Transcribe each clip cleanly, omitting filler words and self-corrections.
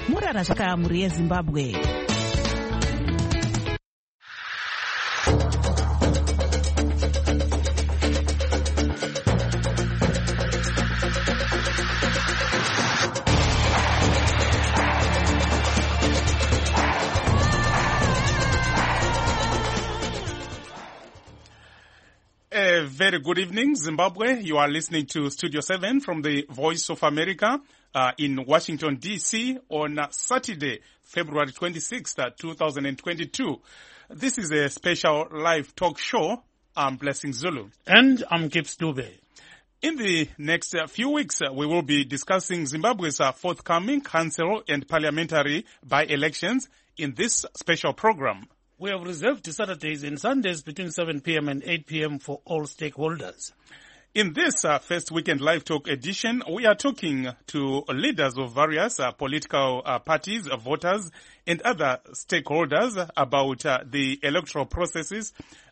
murarashika muri yeZimbabwe. Very good evening, Zimbabwe. You are listening to Studio 7 from the Voice of America in Washington, D.C. on Saturday, February 26th, 2022. This is a special live talk show. I'm Blessing Zulu. And I'm Gibbs Dube. In the next few weeks, we will be discussing Zimbabwe's forthcoming council and parliamentary by-elections in this special program. We have reserved Saturdays and Sundays between 7 p.m. and 8 p.m. for all stakeholders. In this first weekend live talk edition, we are talking to leaders of various political parties, voters, and other stakeholders about the electoral processes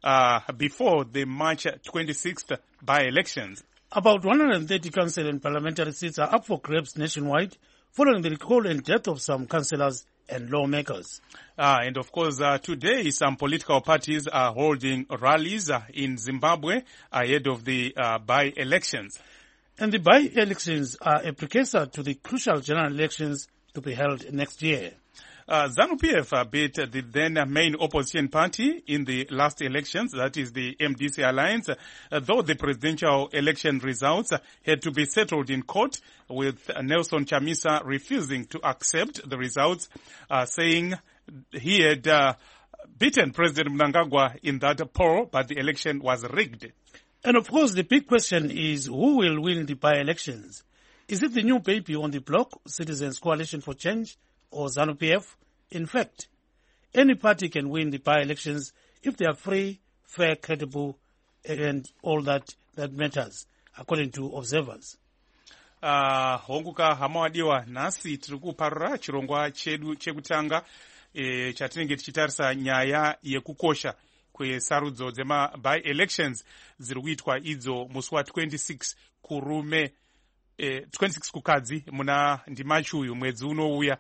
before the March 26th by-elections. About 130 council and parliamentary seats are up for grabs nationwide, following the recall and death of some councillors and lawmakers. And of course, today some political parties are holding rallies in Zimbabwe ahead of the by-elections. And the by-elections are a precursor to the crucial general elections to be held next year. ZANU-PF beat the then main opposition party in the last elections, that is the MDC Alliance, though the presidential election results had to be settled in court, with Nelson Chamisa refusing to accept the results, saying he had beaten President Mnangagwa in that poll, but the election was rigged. And of course, the big question is who will win the by-elections? Is it the new baby on the block, Citizens Coalition for Change, or ZANU-PF? In fact, any party can win the by-elections if they are free, fair, credible, and all that matters, according to observers. Honguka hamawadiwa nasi tirikuparura chirongwa chedu chekutanga chatinenge tichitarisa nyaya yekukosha kwesarudzo dzema by-elections ziri kuitwa idzo musi wa 26 kurume 26 kukadzi muna ndimachuyu mwedzi unouya.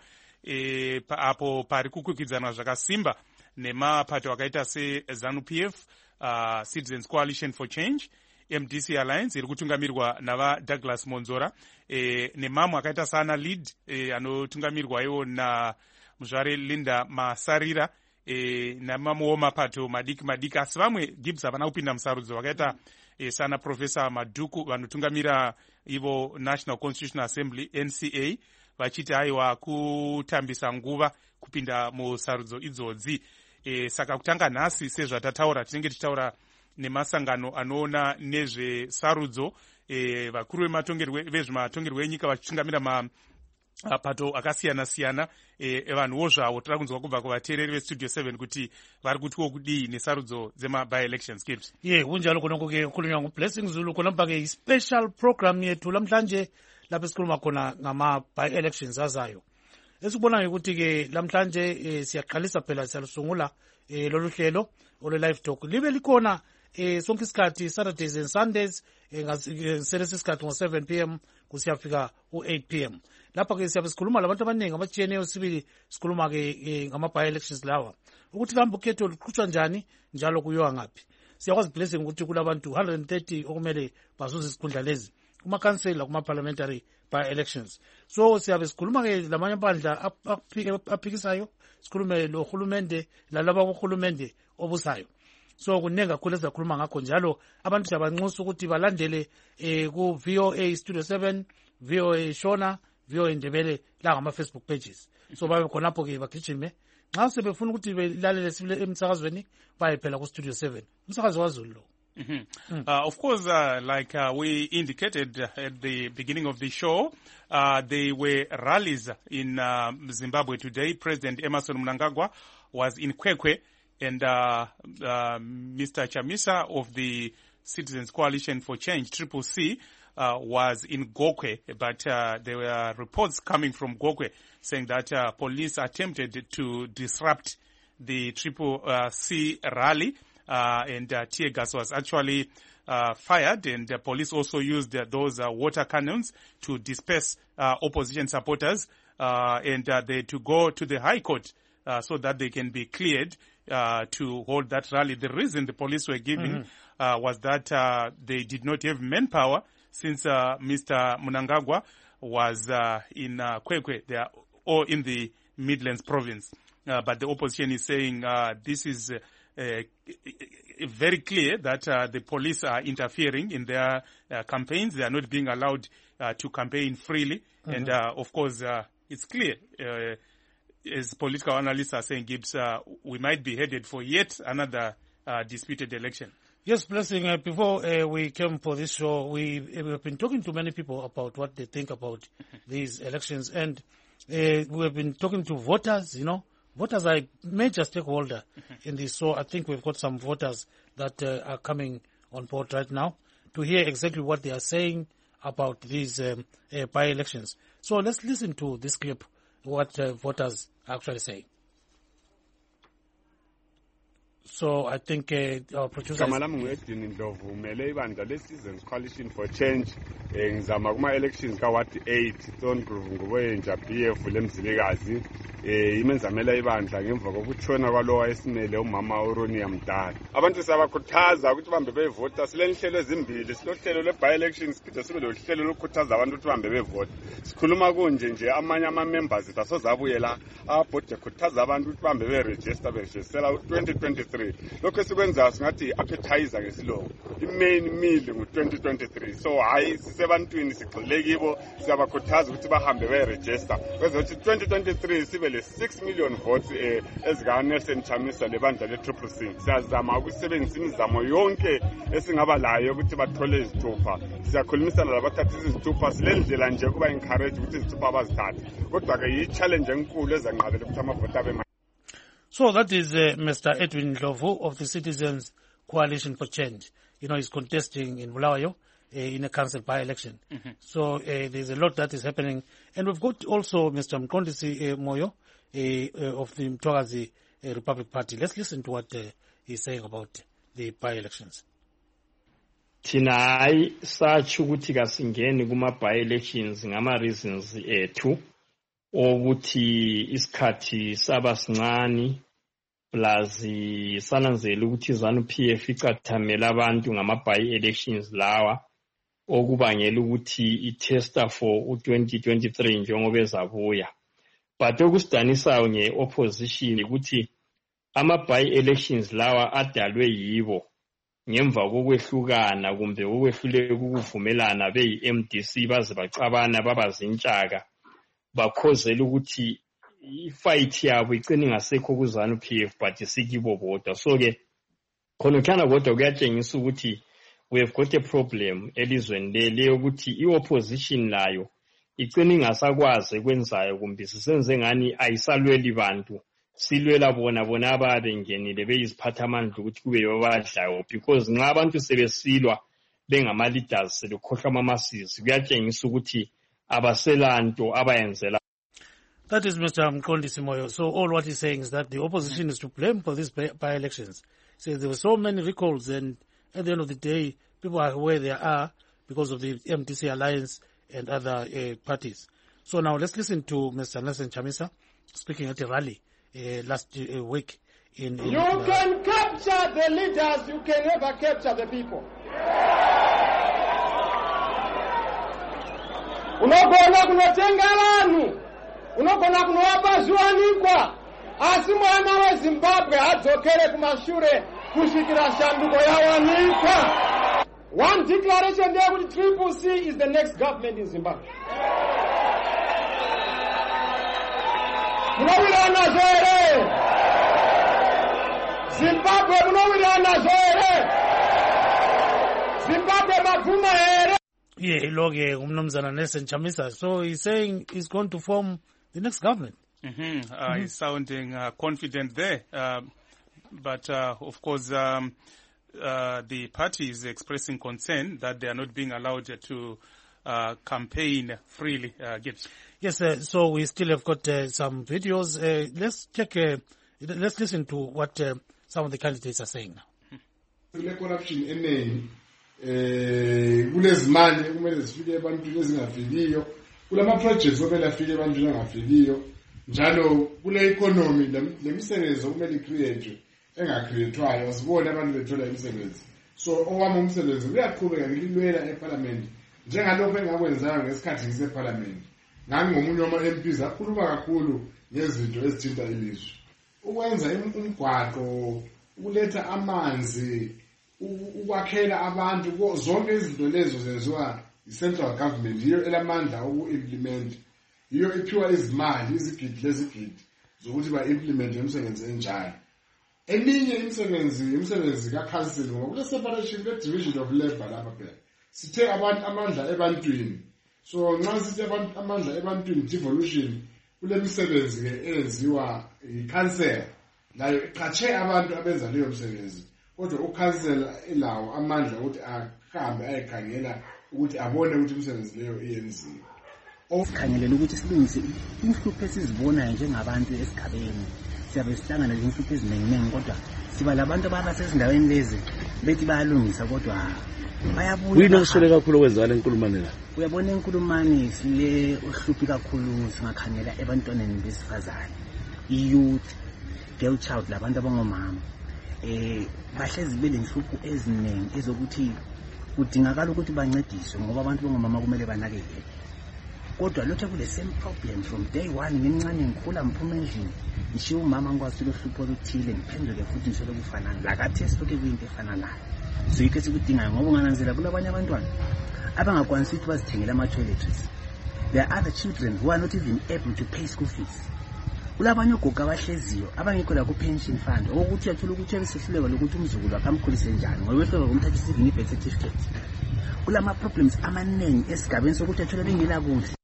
Apo pari kukwikwidzana zvakasimba nemapato akaita seZANU-PF, Citizens Coalition for Change, MDC Alliance iri kutungamirwa nava Douglas Monzora, nemamwe akaita sana Lead anotungamirwayo na muzvare Linda Masarira, namamwewo mapato madiki asi vamwe Gibbs havana kupinda musarudzo vakaita sana Professor Madhuku vanotungamira ivo National Constitutional Assembly NCA, vachiti haiwa kutambisa nguva kupinda musarudzo idzodzi. Saka kutanga nhasi sezvatataura tinenge tichitaura nemasangano anoona nezvesarudzo, vakuru vezvematongerwo enyika vachitungamira mapato akasiyana-siyana, vanhuwo zvavo tiri kunzwa kubva kuvateereri vestudio 7 kuti vari kutiwo kudii nesarudzo dzema-by-elections. Gibbs. Kunjalo konoko-ke khulunywa nguBlessing Zulu khonapha-ke special program yethu lamhlanje lapho esikhuluma khona ngama-by-elections azayo. Esikubonayo ukuthi-ke lamhlanje siyaqalisa phela siyalusungula lolu hlelo olwe-live talk. Libe likhona sonke isikhathi Saturdays and Sundays ngeselesi isikhathi ngo-7 p.m. kusiyafika u-8 p.m. Lapha-ke siyabe sikhuluma labantu abaningi abatshiyeneyo, sibili sikhuluma-ke ngama-by-elections lawa ukuthi kambe ukhetho luqhutshwa njani njalo kuyiwa ngaphi. Siyakwazi Blessing ukuthi kulabantu 130 okumele bazuze isikhundla lezi kuma-council kuma-parliamentary by-elections. So siyabe sikhuluma-ke lamanye amabandla aphikisayo, sikhulume lo hulumende lalaba kuhulumende obusayo. So kuningi kakhulu esizakhuluma ngakho njalo abantu siyabanxusa ukuthi balandele ku VOA Studio 7, VOA Shona, VOA Ndebele la ngama-Facebook pages. So babe khonapho-ke bagijime nxa sebefuna ukuthi belalele sibile emsakazweni baye phela ku Studio 7 umsakazo wazulu lo. Of course, like we indicated at the beginning of the show, there were rallies in Zimbabwe today. President Emmerson Mnangagwa was in Kwekwe, and Mr. Chamisa of the Citizens Coalition for Change, CCC, was in Gokwe. But there were reports coming from Gokwe saying that police attempted to disrupt the CCC rally. And tear gas was actually fired, and the police also used those water cannons to disperse opposition supporters and they to go to the High Court so that they can be cleared to hold that rally. The reason the police were giving was that they did not have manpower since Mr. Mnangagwa was in Kwekwe, or in the Midlands province. But the opposition is saying this is very clear that the police are interfering in their campaigns. They are not being allowed to campaign freely. And of course, it's clear, as political analysts are saying, Gibbs, we might be headed for yet another disputed election. Yes, Blessing, before we came for this show, we have been talking to many people about what they think about these elections. And we have been talking to voters, Voters are a major stakeholder in this. So I think we've got some voters that are coming on board right now to hear exactly what they are saying about these by-elections. So let's listen to this clip, what voters are actually saying. So I think our producer Citizens Coalition for Change ngizama kuma elections ka Ward 8 Thorn Grove ngobenja PF lemzilekazi imenzamela ibandla ngemva kokutshona kwalowa esimele umama uRonia Mdala. Abantu sabakhuthaza ukuthi bambe bevota. Silenhlelo ezimbili, silohlelo le-by elections phinde sibe lohlelo lokukhuthaza abantu ukuthi bambe bevota. Sikhuluma kunje nje amanye ama-members asozabuye la abhode khuthaza abantu ukuthi bambe beregistera 2023. Lokho esikwenzayo singathi appetizer ngesilongo. I-main meal ngu-2023. So hayi sisebantwini sigxile kibo, siyabakhuthaza ukuthi bahambe beregister. Kwenza ukuthi 2023 sibe le 6 million votes ezika Nelson Chamisa lebandla le-CCC. Siyazama ukusebenzisa imizamo yonke esingaba layo ukuthi bathole izithupha. Siyakhulumisana labathatha izithupha, silendlela nje kuba encourage ukuthi izithupha bazithathe. Kodwa ke yi-challenge enkulu ezanqabela ukuthi amavoti abe. So that is Mr. Edwin Ndlovu of the Citizens Coalition for Change. He's contesting in Bulawayo in a council by-election. So there's a lot that is happening. And we've got also Mr. Mqondisi Moyo of the Mtwakazi Republic Party. Let's listen to what he's saying about the by-elections. Thina hayi satsho ukuthi kasingeni kuma by-elections ngama reasons ethu ukuthi isikhathi saba sincane plus sananzela ukuthi ZANU-PF icathamela abantu ngama by-elections lawa okubangela ukuthi itesta for u2023 njengoba ezabuya. But okusidanisayo nge-opposition ukuthi ama by-elections lawa adalwe yibo ngemva kokwehlukana kumbe ukwehluleka ukuvumelana beyi-MDC baze bacabana babazintshaka bakhozela ukuthi ifight yabo igcine ngasekho kuZANU-PF but sikibo bodwa. So ke khona kodwa kuyatshengisa ukuthi we have got a problem elizweni leli ukuthi i-opposition layo igcine ingasakwazi kwenzayo kumbe sisenze ngani ayisalweli bantu, silwela bona ababe ngenile beyiziphathamandla ukuthi kube yobadlayo, because nxa abantu sebesilwa bengama leaders selukhohlwa amamasisi kuyatshengisa ukuthi abaselanto abayenzela. That is Mr. Mqondisi Moyo. So all what he's saying is that the opposition is to blame for these by-elections. He says there were so many recalls, and at the end of the day, people are where they are because of the MDC alliance and other parties. So now let's listen to Mr. Nelson Chamisa speaking at a rally last week. You can capture the leaders, you can never capture the people. Unogona kunotenga vanhu, unogona kunowapa zviwanikwa, asi mwana weZimbabwe adzokere kumashure kusvikira shanduko yawanikwa. One declaration there with CCC is the next government in Zimbabwe. Munowirana zore. Zimbabwe munowirana zore. Zimbabwe mavuma here. Yeah, loge umnumzana Nelson Chamisa. So he's saying he's going to form the next government. He's sounding confident there. But of course, the party is expressing concern that they are not being allowed to campaign freely. Yes, so we still have got some videos. Let's check. Let's listen to what some of the candidates are saying now. Kulezimali kumele zifike ebantwini ezingafikiyo kulama projects okumele afike ebantwini angafikiyo njalo kule economy lemisebenzi okumele icreate engacreatwayo sibone abantu bethola imisebenzi so owami umsebenzi uyaqhubeka ngililwela eparliament njengalokho engakwenzanga ngesikhathi ngiseparliament ngangomunye wama-MPs akhuluma kakhulu ngezinto ezithinta ilizwe ukwenza umgwaqo ukuletha amanzi ukwakhela abantu zonke izinto lezo zenziwa i-central government yiyo elamandla uku-implement yiyo iphiwa izimali izigidi lezigidi zokuthi ba-implement imisebenzi enjalo eminye imisebenzi ka-council ngoba kule separation kwe-division of labor lapha phela sithe abantu amandla ebantwini so nxa sithi amandla ebantwini devolution kule misebenzi-ke eyenziwa yi-council layo iqhatshe abantu abenza leyo msebenzi kodwa u-council elawo amandla ukuthi ahambe ayekhangela ukuthi abone ukuthi imisebenzi leyo iyenziwe khangelela ukuthi silungise inhlupho esizibonayo njengabantu esigabeni siyabe sihlangana lezinhlupho eziningi kodwa siba labantu abasezindaweni lezi bethi bayalungisa kodwa bayabuya kuyini okuswele kakhulu okwenzakala enkulumane la uyabona enkulumane sile uhluphi kakhulu singakhangela ebantwaneni besifazane i-youth girl child labantu abangomama bahlezi belenhlupho eziningi ezokuthi kudingakala ukuthi bancediswe ngoba abantu bangomama kumele banakekele kodwa lothe kule same problem from day one ngincane ngikhula mphuma endlini ngishiya umama ngikwazi lohlupho oluthile ngiphenduke futhi ngisho lokufanana lakathi esitoke kuyinto efana nayo so yikho esikudingayo ngoba ungananzela kulabanye abantwana abangakwanisi ukuthi bazithengele ama-toiletries. There are other children who are not even able to pay school fees. Kulabanye ogogo abahleziyo abangekho la ku-pension fund okuthi uyathola ukuthi abesehluleka lokuthi umzukulu akamkhulise njani ngoba wehluleka ngomthathisivini i-birth certificate. Kulama-problems amaningi esigabeni sokuthi athole bengela kudla.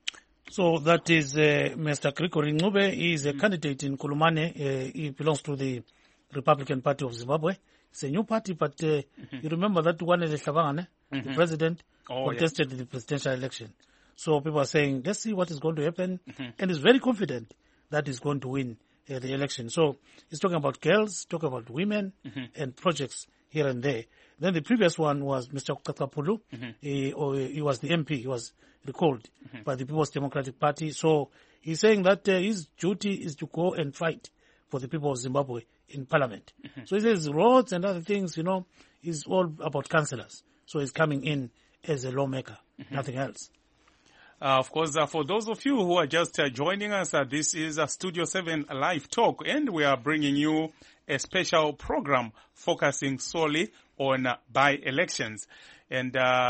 So that is Mr. Gregory Ncube. He is a candidate in Kulumane. He belongs to the Republican Party of Zimbabwe. It's a new party, but you remember that one is the president contested in the presidential election. So people are saying, let's see what is going to happen. And he's very confident that he's going to win the election. So he's talking about girls, talking about women, and projects here and there. Then the previous one was Mr. Kakapulu. He was the MP. He was recalled by the People's Democratic Party. So he's saying that his duty is to go and fight for the people of Zimbabwe in parliament. So he says roads and other things, is all about councillors. So he's coming in as a lawmaker, nothing else. Of course, for those of you who are just joining us, this is Studio 7 Live Talk, and we are bringing you a special program focusing solely on by-elections. And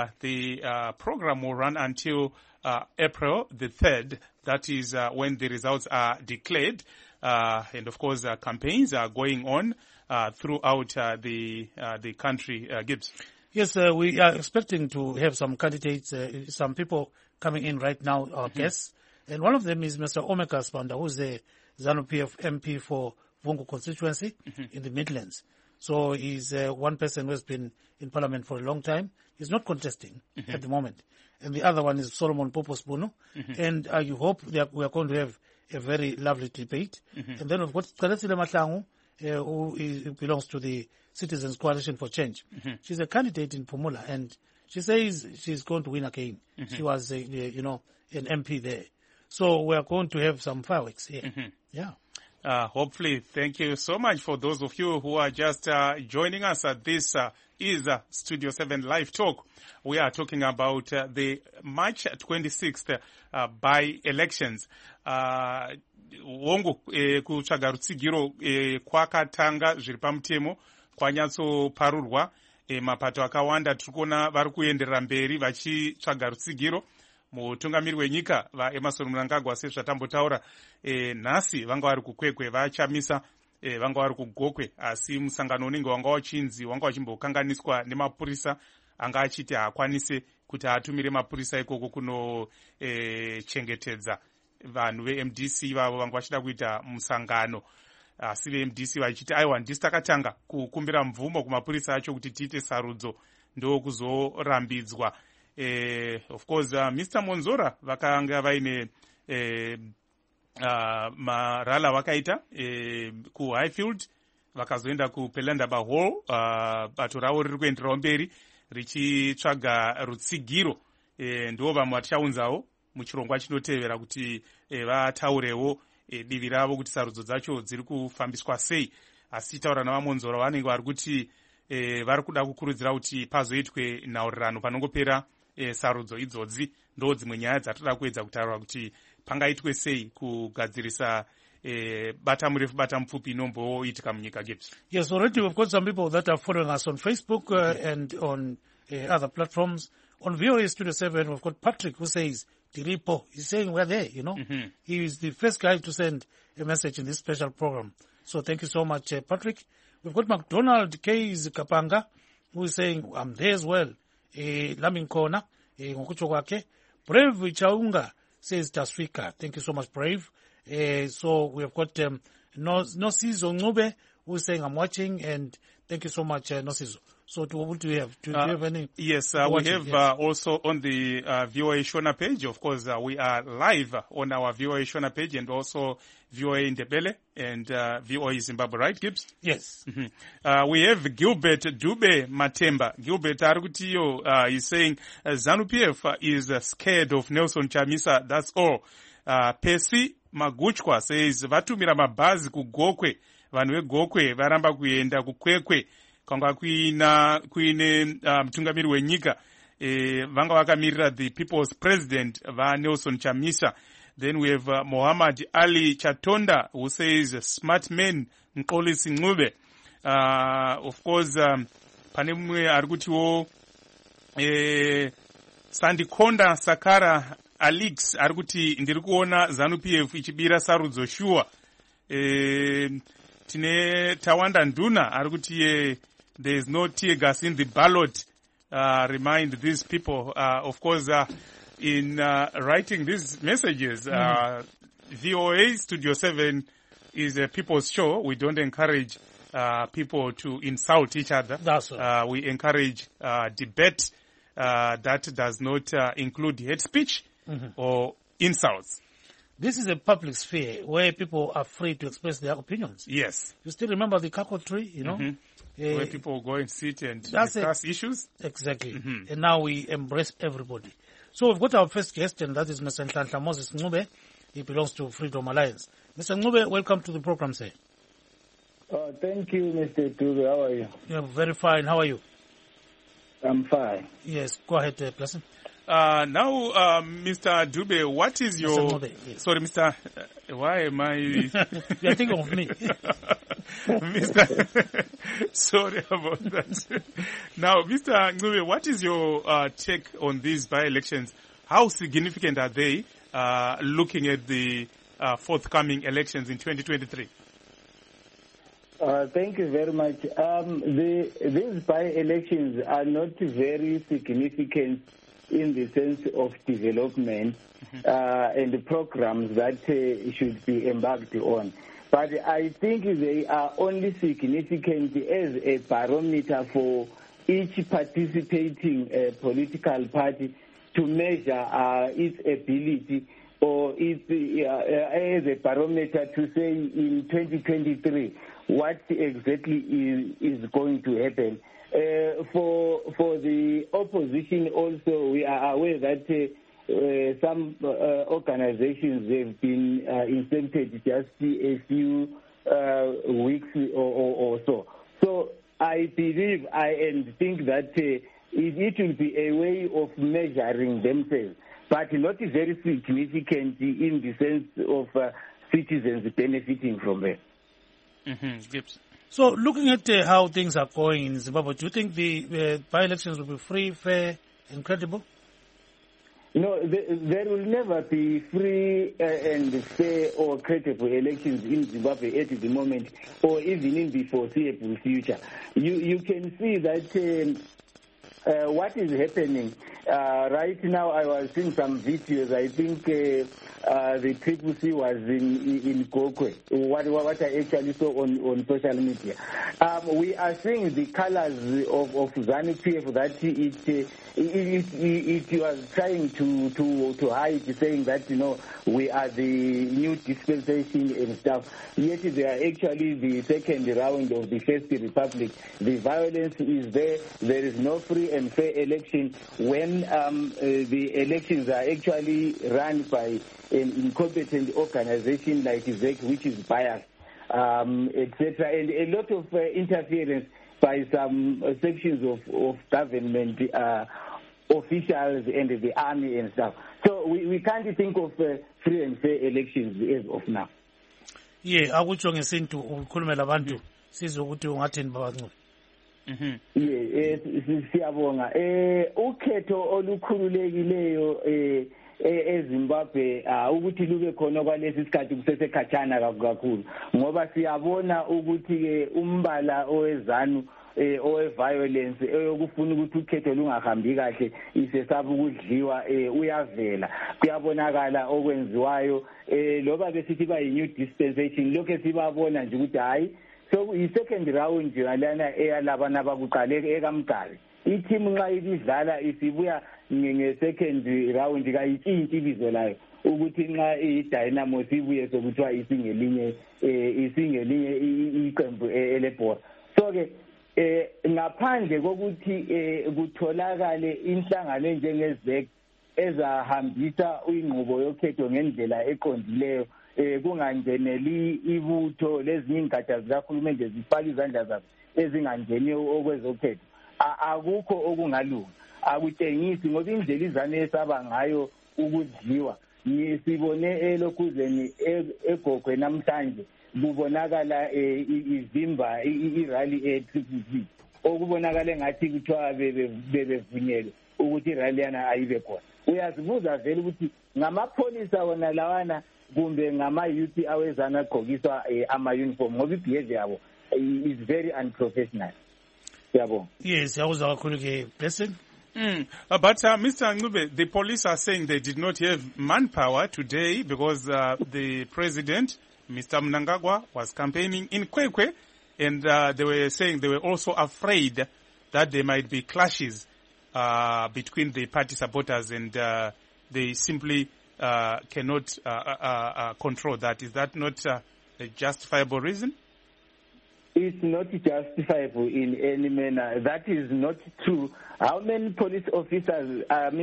the program will run until April the 3rd. That is when the results are declared. And of course, campaigns are going on throughout the country. Gibbs. Yes, we are expecting to have some candidates, some people coming in right now, our guests. And one of them is Mr. Omeka Spanda, who's the ZANU-PF MP for Vungu constituency in the Midlands. So he's one person who has been in parliament for a long time. He's not contesting at the moment. And the other one is Solomon Popos Bunu. And I hope that we are going to have a very lovely debate. And then we've got Kalesile Mahlangu, who belongs to the Citizens Coalition for Change. She's a candidate in Pumula, and she says she's going to win again. She was, an MP there. So we are going to have some fireworks here. Yeah. Hopefully. Thank you so much for those of you who are just joining us. This is Studio 7 Live Talk. We are talking about the March 26th by-elections. Wongo kutsvaga rutsigiro kwakatanga zviri pamutemo kwanyatsoparurwa. Mapato akawanda tiri kuona vari kuenderera mberi vachitsvaga rutsigiro. Mutungamiri wenyika vaEmmerson Mnangagwa sezvatambotaura nhasi vanga vari kukwekwe vachamisa vanga vari kugokwe, asi musangano unenge wanga wachimbokanganiswa nemapurisa anga achiti haakwanise kuti atumire mapurisa ikoko kunochengetedza vanhu veMDC vavo vanga vachida kuita musangano, asi veMDC vachiti aiwa ndisi takatanga kukumbira mvumo kumapurisa acho kuti tiite sarudzo ndokuzorambidzwa. Of course, Mr. Monzora vakanga vaine marala vakaita kuHighfield vakazoenda kuPelandaba Hall. Bato ravo riri kuenderawo mberi richitsvaga rutsigiro. Ndo vamwe vatichaunzawo muchirongwa chinotevera kuti vataurewo divi ravo kuti sarudzo dzacho dziri kufambiswa sei. Asi taura navamonzora vanenge vari kuti vari kuda kukurudzira kuti pazoitwe nhaurirano panongopera sarudzo idzodzi. Ndo dzimwe nyaya dzatoda kuedza kutaura kuti pangaitwe sei kugadzirisa bata murefu bata mupfupi inomboitika munyika. Gibbs. Yes, already we've got some people that are following us on Facebook and on other platforms. On VOA Studio 7, we've got Patrick who says, Tiripo. He's saying we're there, you know. He is the first guy to send a message in this special program. So thank you so much, Patrick. We've got McDonald K's Kapanga who is saying, I'm there as well. Laminkona, ngokucho kwake. Brave Chaunga says Taswika. Thank you so much, Brave. So we have got Nosizo Ngube who is saying, I'm watching, and thank you so much, Nosizo. So what do we have? Do you have any? Yes, we have also on the VOA Shona page. Of course, we are live on our VOA Shona page and also VOA Ndebele and VOA Zimbabwe, right, Gibbs? Yes. We have Gilbert Dube Matemba. Gilbert Arugutiyo is saying ZANU-PF is scared of Nelson Chamisa, that's all. Pesi Maguchwa says vatumira mabhazi kugokwe, vanhu vegokwe varamba kuenda kukwekwe. Kwanga kuine mutungamiri wenyika vanga vakamirira the people's president Nelson Chamisa. Then we have Muhammad Ali Chatonda who says smart man Nkolisi Ncube. Of course pane mumwe ari kutiwo Sandikonda Sakara Alex ari kuti ndiri kuona ZANU-PF ichibira sarudzo shuwa. Tine Tawanda Nduna ari kuti there is no tear gas in the ballot. Remind these people, of course, in writing these messages, VOA Studio 7 is a people's show. We don't encourage people to insult each other. That's right. We encourage debate that does not include hate speech or insults. This is a public sphere where people are free to express their opinions. Yes. You still remember the Kako tree, you know? Where people go and sit and discuss issues. Exactly. And now we embrace everybody. So we've got our first guest, and that is Mr. Nhlanhla Moses Ncube. He belongs to Freedom Alliance. Mr. Ncube, welcome to the program, sir. Thank you, Mr. Dube. How are you? Yeah, very fine. How are you? I'm fine. Yes, go ahead, Blessing. Now, Mr. Dube, what is your... Mr. Ncube, yes. Sorry, Mr. Why am I... You're thinking of me. Mr. Sorry about that. Now, Mr. Ncube, what is your take on these by-elections? How significant are they looking at the forthcoming elections in 2023? Thank you very much. These by-elections are not very significant in the sense of development and the programs that should be embarked on. But I think they are only significant as a barometer for each participating political party to measure its ability, or its, as a barometer to say in 2023 what exactly is going to happen. For the opposition also, we are aware that some organizations have been inserted just a few weeks or so. So I believe and think that it will be a way of measuring themselves, but not very significant in the sense of citizens benefiting from it. Gibbs. So looking at how things are going in Zimbabwe, do you think the by-elections will be free, fair, and credible? No, there will never be free and fair or credible elections in Zimbabwe at the moment, or even in the foreseeable future. You can see that what is happening right now. I was seeing some videos. I think the CCC was in Gokwe. What I actually saw on social media. We are seeing the colors of ZANU-PF that it was trying to hide, saying that, you know, we are the new dispensation and stuff. Yet they are actually the second round of the First Republic. The violence is there. There is no free and fair election when the elections are actually run by an incompetent organization like ZEC, which is biased, etc., and a lot of interference by some sections of government officials and the army and stuff. So we can't think of free and fair elections as of now. Yeah, akutsho ngesintu ukhulumela abantu sizwe ukuthi ungathini babancane. Siyabonga. Ukhetho olukhululekileyo eZimbabwe ukuthi lube khona kwalesi sikhathi kusesekhatshana kakhulu ngoba siyabona ukuthi ke umbala owezanu owe-violence eyokufuna ukuthi ukhetho lungahambi kahle isesaba ukudliwa uyavela. Kuyabonakala okwenziwayo loba besithi bayi-new dispensation lokhu sibabona nje ukuthi hayi so i-second round yalana eyalabana abakuqale ekamgari i-team nxa ibidlala isibuya nge-second round kayitshintshi ibizo layo ukuthi nxa i-Dynamo sibuye sokuthiwa isingelinye iqembu elebhola. So-ke ngaphandle kokuthi kutholakale inhlangano njenge-ZEC ezahambisa inqubo yokhetho ngendlela eqondileyo kungangeneli ibutho lezinye ingatsha zikahulumende zifake izandla zazo ezingangeni okwezokhetho akukho okungalunga akutshengisi ngoba indlela izane esaba ngayo ukudliwa sibone elokhuzeni egogwe namhlanje kubonakala ivimba irally e-TCC okubonakala engathi kuthiwa bebevunyelwe ukuthi irally yana ayibe khona. Uyazibuza vele ukuthi ngamapholisa wona lawana kumbe ngama-youth awezana agqokiswa ama-uniform ngoba i-behavior yabo is very unprofessional. Siyabonga. Yes, siyakuzwa kakhulu ke Blessing. But Mr. Ncube, the police are saying they did not have manpower today because the president, Mr. Mnangagwa, was campaigning in Kwekwe, and they were saying they were also afraid that there might be clashes between the party supporters, and they simply cannot control that. Is that not a justifiable reason? It's not justifiable in any manner. That is not true. How many police officers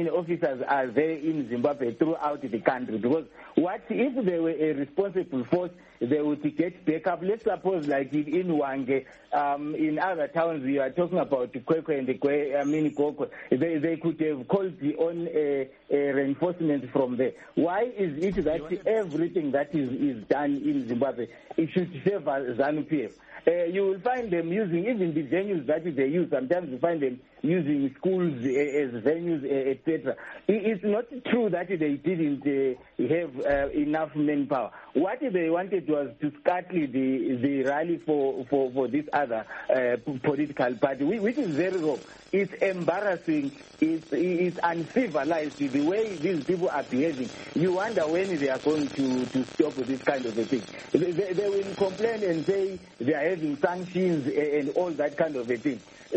are there in Zimbabwe throughout the country? Because what if they were a responsible force, they would get backup. Let's suppose like in Wange, in other towns we are talking about Kwekwe and Gokwe, they could have called on reinforcement from there. Why is it that everything that is done in Zimbabwe, it should favor ZANU-PF? You will find them using even the venues that they use. Sometimes you find them using schools as venues, etc. It's not true that they didn't have enough manpower. What they wanted was to scuttle the rally for this other political party, which is very wrong. It's embarrassing. It's uncivilized the way these people are behaving. You wonder when they are going to stop this kind of a thing. They will complain and say they are having sanctions and all that kind of a thing.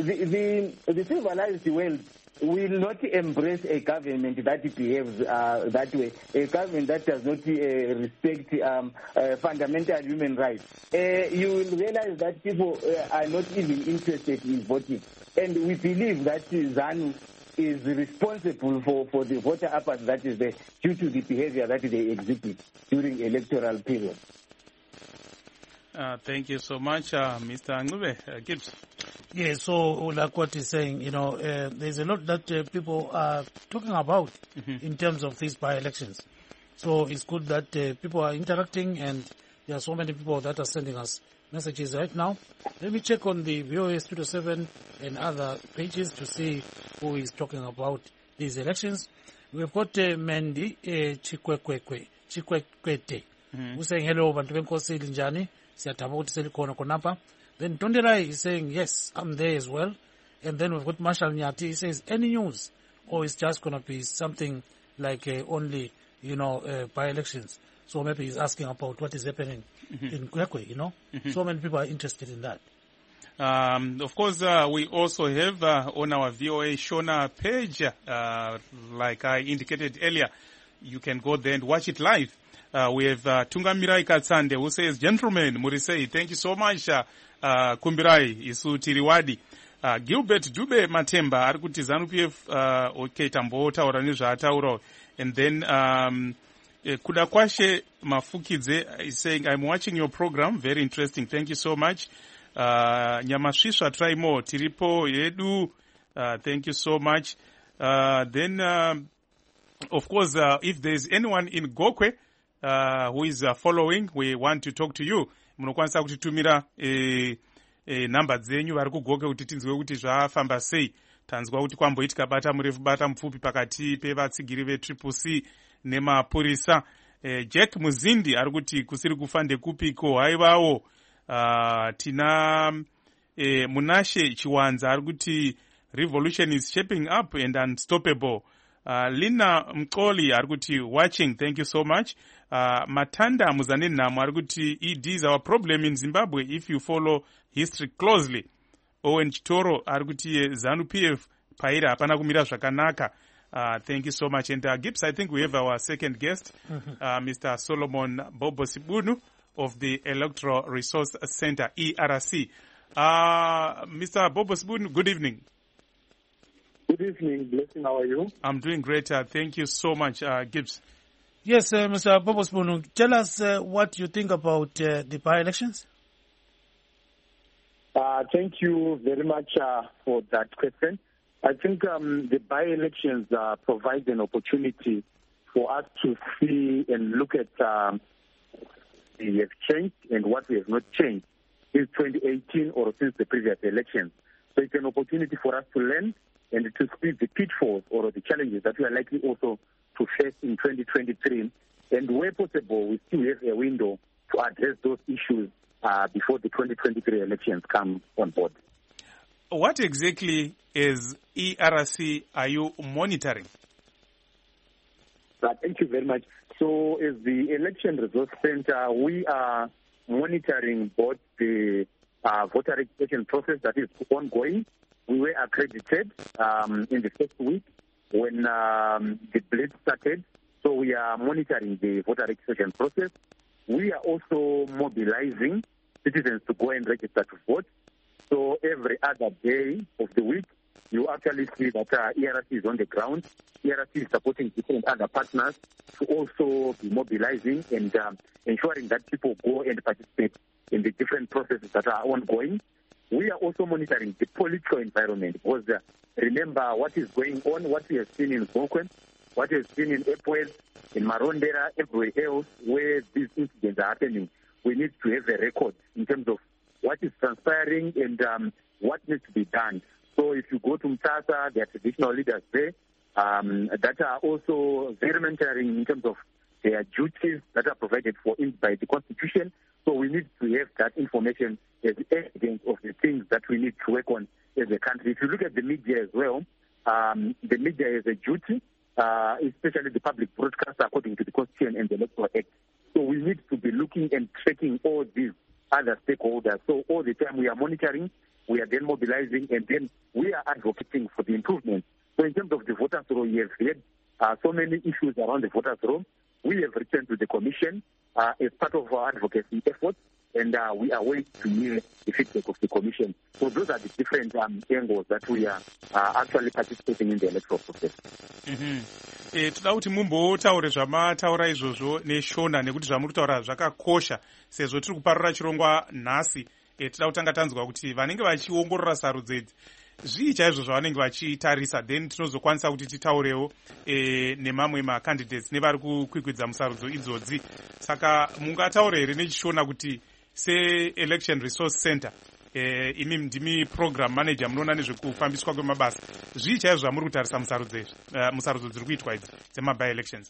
The civilized world will not embrace a government that behaves that way, a government that does not respect fundamental human rights. You will realize that people are not even interested in voting. And we believe that ZANU is responsible for the voter apathy that is there due to the behavior that they exhibit during electoral period. Thank you so much, Mr. Ncube. Gibbs. Yeah, so like what he's saying, there's a lot that people are talking about in terms of these by-elections. So it's good that people are interacting, and there are so many people that are sending us messages right now. Let me check on the VOA Studio 7 and other pages to see who is talking about these elections. We've got Mandy Chikwekwete, who's saying, hello, bantu benkosi linjani, siyataba ukuthi selikhona khonapha. Then Tonderai is saying, yes, I'm there as well. And then we've got Marshall Nyati, he says, any news? Or it's just going to be something like only, by-elections. So maybe he's asking about what is happening in Kwekwe, So many people are interested in that. Of course, we also have on our VOA Shona page, like I indicated earlier, you can go there and watch it live. We have Tungamirai Katsande who says, gentlemen, Murisei, thank you so much. Kumbirai Isu Tiriwadi. Gilbert Dube Matemba ari kuti ZANU-PF okay tambotaura nezvaataurawo, and then kuda kwashe Mafukidze is saying I'm watching your program, very interesting, thank you so much. Nyamasvisva try more tiripo yedu, thank you so much. Then of course if there's anyone in Gokwe who is following, we want to talk to you. Munokwanisa kutitumira namba dzenyu vari kuGokwe kuti tinzwe kuti zvafamba sei. Tanzwa kuti kwamboitika bata murefu bata mupfupi pakati pevatsigiri veCCC nemapurisa. Jack Muzindi ari kuti kusiri kufa ndekupiko haivawo. Tina Munashe Chiwanza ari kuti revolution is shaping up and unstoppable. Lina Mkoli ari kuti watching, thank you so much. Matanda Muzanenamo ari kuti it is our problem in Zimbabwe if you follow history closely. Owen Chitoro ari kuti ZANU-PF paira hapana kumira zvakanaka. Thank you so much. And Gibbs, I think we have our second guest, Mr. Solomon Bobo Sibunu of the Electoral Resource Center, ERC. Mr. Bobo Sibunu, good evening. Good evening, Blessing. How are you? I'm doing great. Thank you so much, Gibbs. Yes, Mr. Bobo Sibunu, tell us what you think about the by-elections. Thank you very much for that question. I think the by-elections provide an opportunity for us to see and look at we have changed and what we have not changed since 2018 or since the previous elections. So it's an opportunity for us to learn and to see the pitfalls or the challenges that we are likely also to face in 2023. And where possible, we still have a window to address those issues before the 2023 elections come on board. What exactly is ERC are you monitoring? Thank you very much. So as the Election Resource Center, we are monitoring both the voter registration process that is ongoing. We were accredited in the first week when the blitz started. So we are monitoring the voter registration process. We are also mobilizing citizens to go and register to vote. So every other day of the week, you actually see that ERC is on the ground. ERC is supporting different other partners to also be mobilizing and ensuring that people go and participate in the different processes that are ongoing. We are also monitoring the political environment because remember what is going on, what we have seen in Gokwe, what we have seen in Epwes, in Marondera, everywhere else where these incidents are happening. We need to have a record in terms of what is transpiring and what needs to be done. So if you go to Mtasa, there are traditional leaders there that are also very mentoring in terms of their duties that are provided for by the Constitution. So we need to have that information as evidence of the things that we need to work on as a country. If you look at the media as well, the media has a duty, especially the public broadcaster according to the Constitution and the Electoral Act. So we need to be looking and tracking all these other stakeholders. So all the time we are monitoring, we are then mobilizing, and then we are advocating for the improvement. So in terms of the voters' roll, we have had so many issues around the voters' roll. We have returned to the Commission as part of our advocacy efforts, and we are waiting to hear the feedback of the Commission. So those are the different angles that we are actually participating in the electoral process. Toda kuti mumbotaure zvamataura izvozvo neshona nekuti zvamuri kutaura zvakakosha sezvo tiri kuparura chirongwa nhasi. Toda kutanga tanzwa kuti vanenge vachiongorora sarudzo idzi zvii chaizvo zvavanenge vachitarisa, then tinozokwanisa kuti titaurewo nemamwe macandidates nevari kukwikwidza musarudzo idzodzi. Saka mungataura here nechishona kuti se-Election Resource Center, imi ndimi program manager munoona nezvekufambiswa kwemabasa, zvii chaizvo zvamuri kutarisa musarudzo dziri kuitwa idzi dzema-by-elections?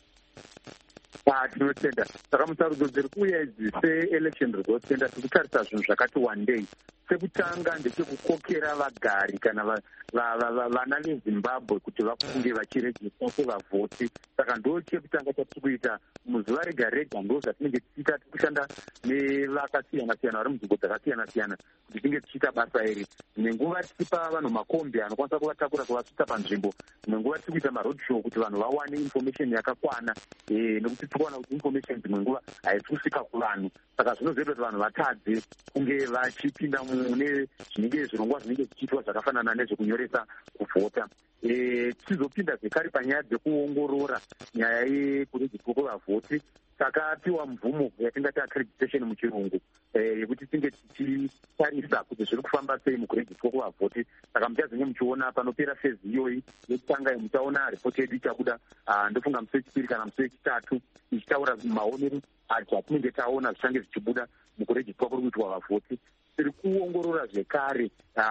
Tinotenda saka musarudzo dziri kuuya idzi se-Election Resource Center tiri kutarisa zvinhu zvakati wandei. Sekutanga ndechekukokera vagari kana vana veZimbabwe kuti vakunge vachirejista sevavhoti. Saka ndo chekutanga chatiri kuita muzuva rega rega, ndo zvatinenge tichiita, tiri kushanda nevakasiyana siyana vari munzvimbo dzakasiyana siyana kuti tinge tichiita basa iri. Nenguva tichipa vanhu makombi anokwanisa kuvatakura kuvasvitsa panzvimbo. Nenguva tiri kuita maroad show kuti vanhu vawane information yakakwana, nekuti tikuona kuti information dzimwe nguva haisi kusvika kuvanhu, saka zvinozoita kuti vanhu vatadze kunge vachipinda mune zvinenge zvirongwa zvinenge zvichiitwa zvakafanana nezvekunyoresa kuvhota. Tichizopinda zvekare panyaya dzekuongorora nyaya yekurejistwa kwevavhoti, takapiwa mvumo yatingati accreditation muchirungu yekuti tinge tichitarisa kuti zviri kufamba sei mukurejistwa kwevavhoti. Saka muchazenge muchiona panopera fezi iyoyi yekutanga muchaona ripoti yedu ichabuda, ndofunga musi wechipiri kana musi wechitatu, ichitaura maonero acho atinenge taona zvichange zvichibuda mukurejistwa kuri kuitwa vavhoti. Tiri kuongorora zvekare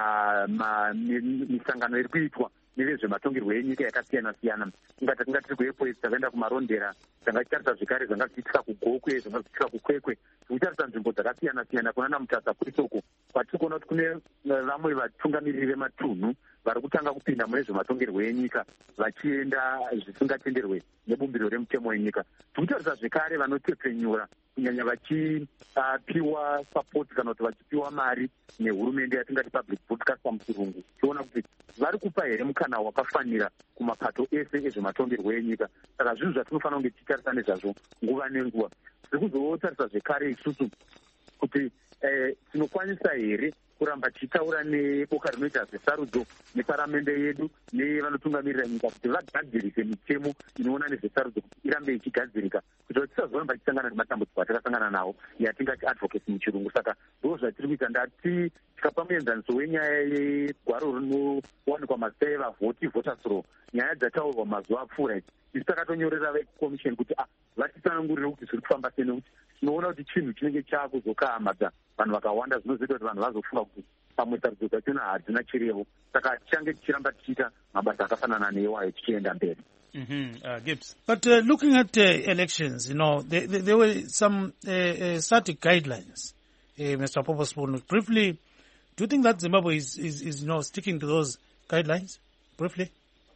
misangano iri kuitwa nevezvematongerwo enyika yakasiyana-siyana. Tinga tiri kuairport, takaenda kumarondera, tanga tichitarisa zvekare zvanga zvichiitika kugokwe, zvanga zvichiitika kukwekwe, tikutarisa nzvimbo dzakasiyana-siyana kunana mutasa kurisoko, kwatiri kuona kuti kune vamwe vatungamiriri vematunhu vari kutanga kupinda mune zvematongerwo enyika vachienda zvisingatenderwe nebumbiro remutemo wenyika. Tikutarisa zvekare vanotepfenyura kunyanya vachipiwa support kana kuti vachipiwa mari nehurumende yatingati public broadcaster muchirungu, tichiona kuti vari kupa here mukana wakafanira kumapato ese ezvematongerwo enyika. Saka zvinhu zvatinofanira kunge tichitarisa nezvazvo nguva nenguva. Tiri kuzotarisa zvekare isusu kuti tinokwanisa here kuramba tichitaura neboka rinoita zvesarudzo neparamende yedu nevanotungamirira nyika kuti vagadzirise mitemo inoona nezvesarudzo kuti irambe ichigadzirika, kuti tisazoramba tichisangana nematambudziko atakasangana nawo yatingati advocacy muchirungu. Saka ndo zvatiri kuita. Ndati tikapa muenzaniso wenyaya yegwaro rinowanikwa mazita evavhoti, voters roll, nyaya dzataurwa mazuva apfuura idzi, isi takatonyorera vekomisheni kuti vatitsanangurire kuti zviri kufamba sei, nekuti tinoona kuti chinhu chinenge chakuzokahamadza vanhu vakawanda, zvinozoita kuti vanhu vazofunga kuti pamwe sarudzo dzachona hadzina chirevo. Saka tichange tichiramba tichiita mabasa akafanana neiwayo tichienda mberi. Gibbs. But looking at elections, there were some static guidelines, Mr. Popospoon. Briefly, do you think that Zimbabwe is sticking to those guidelines? Briefly.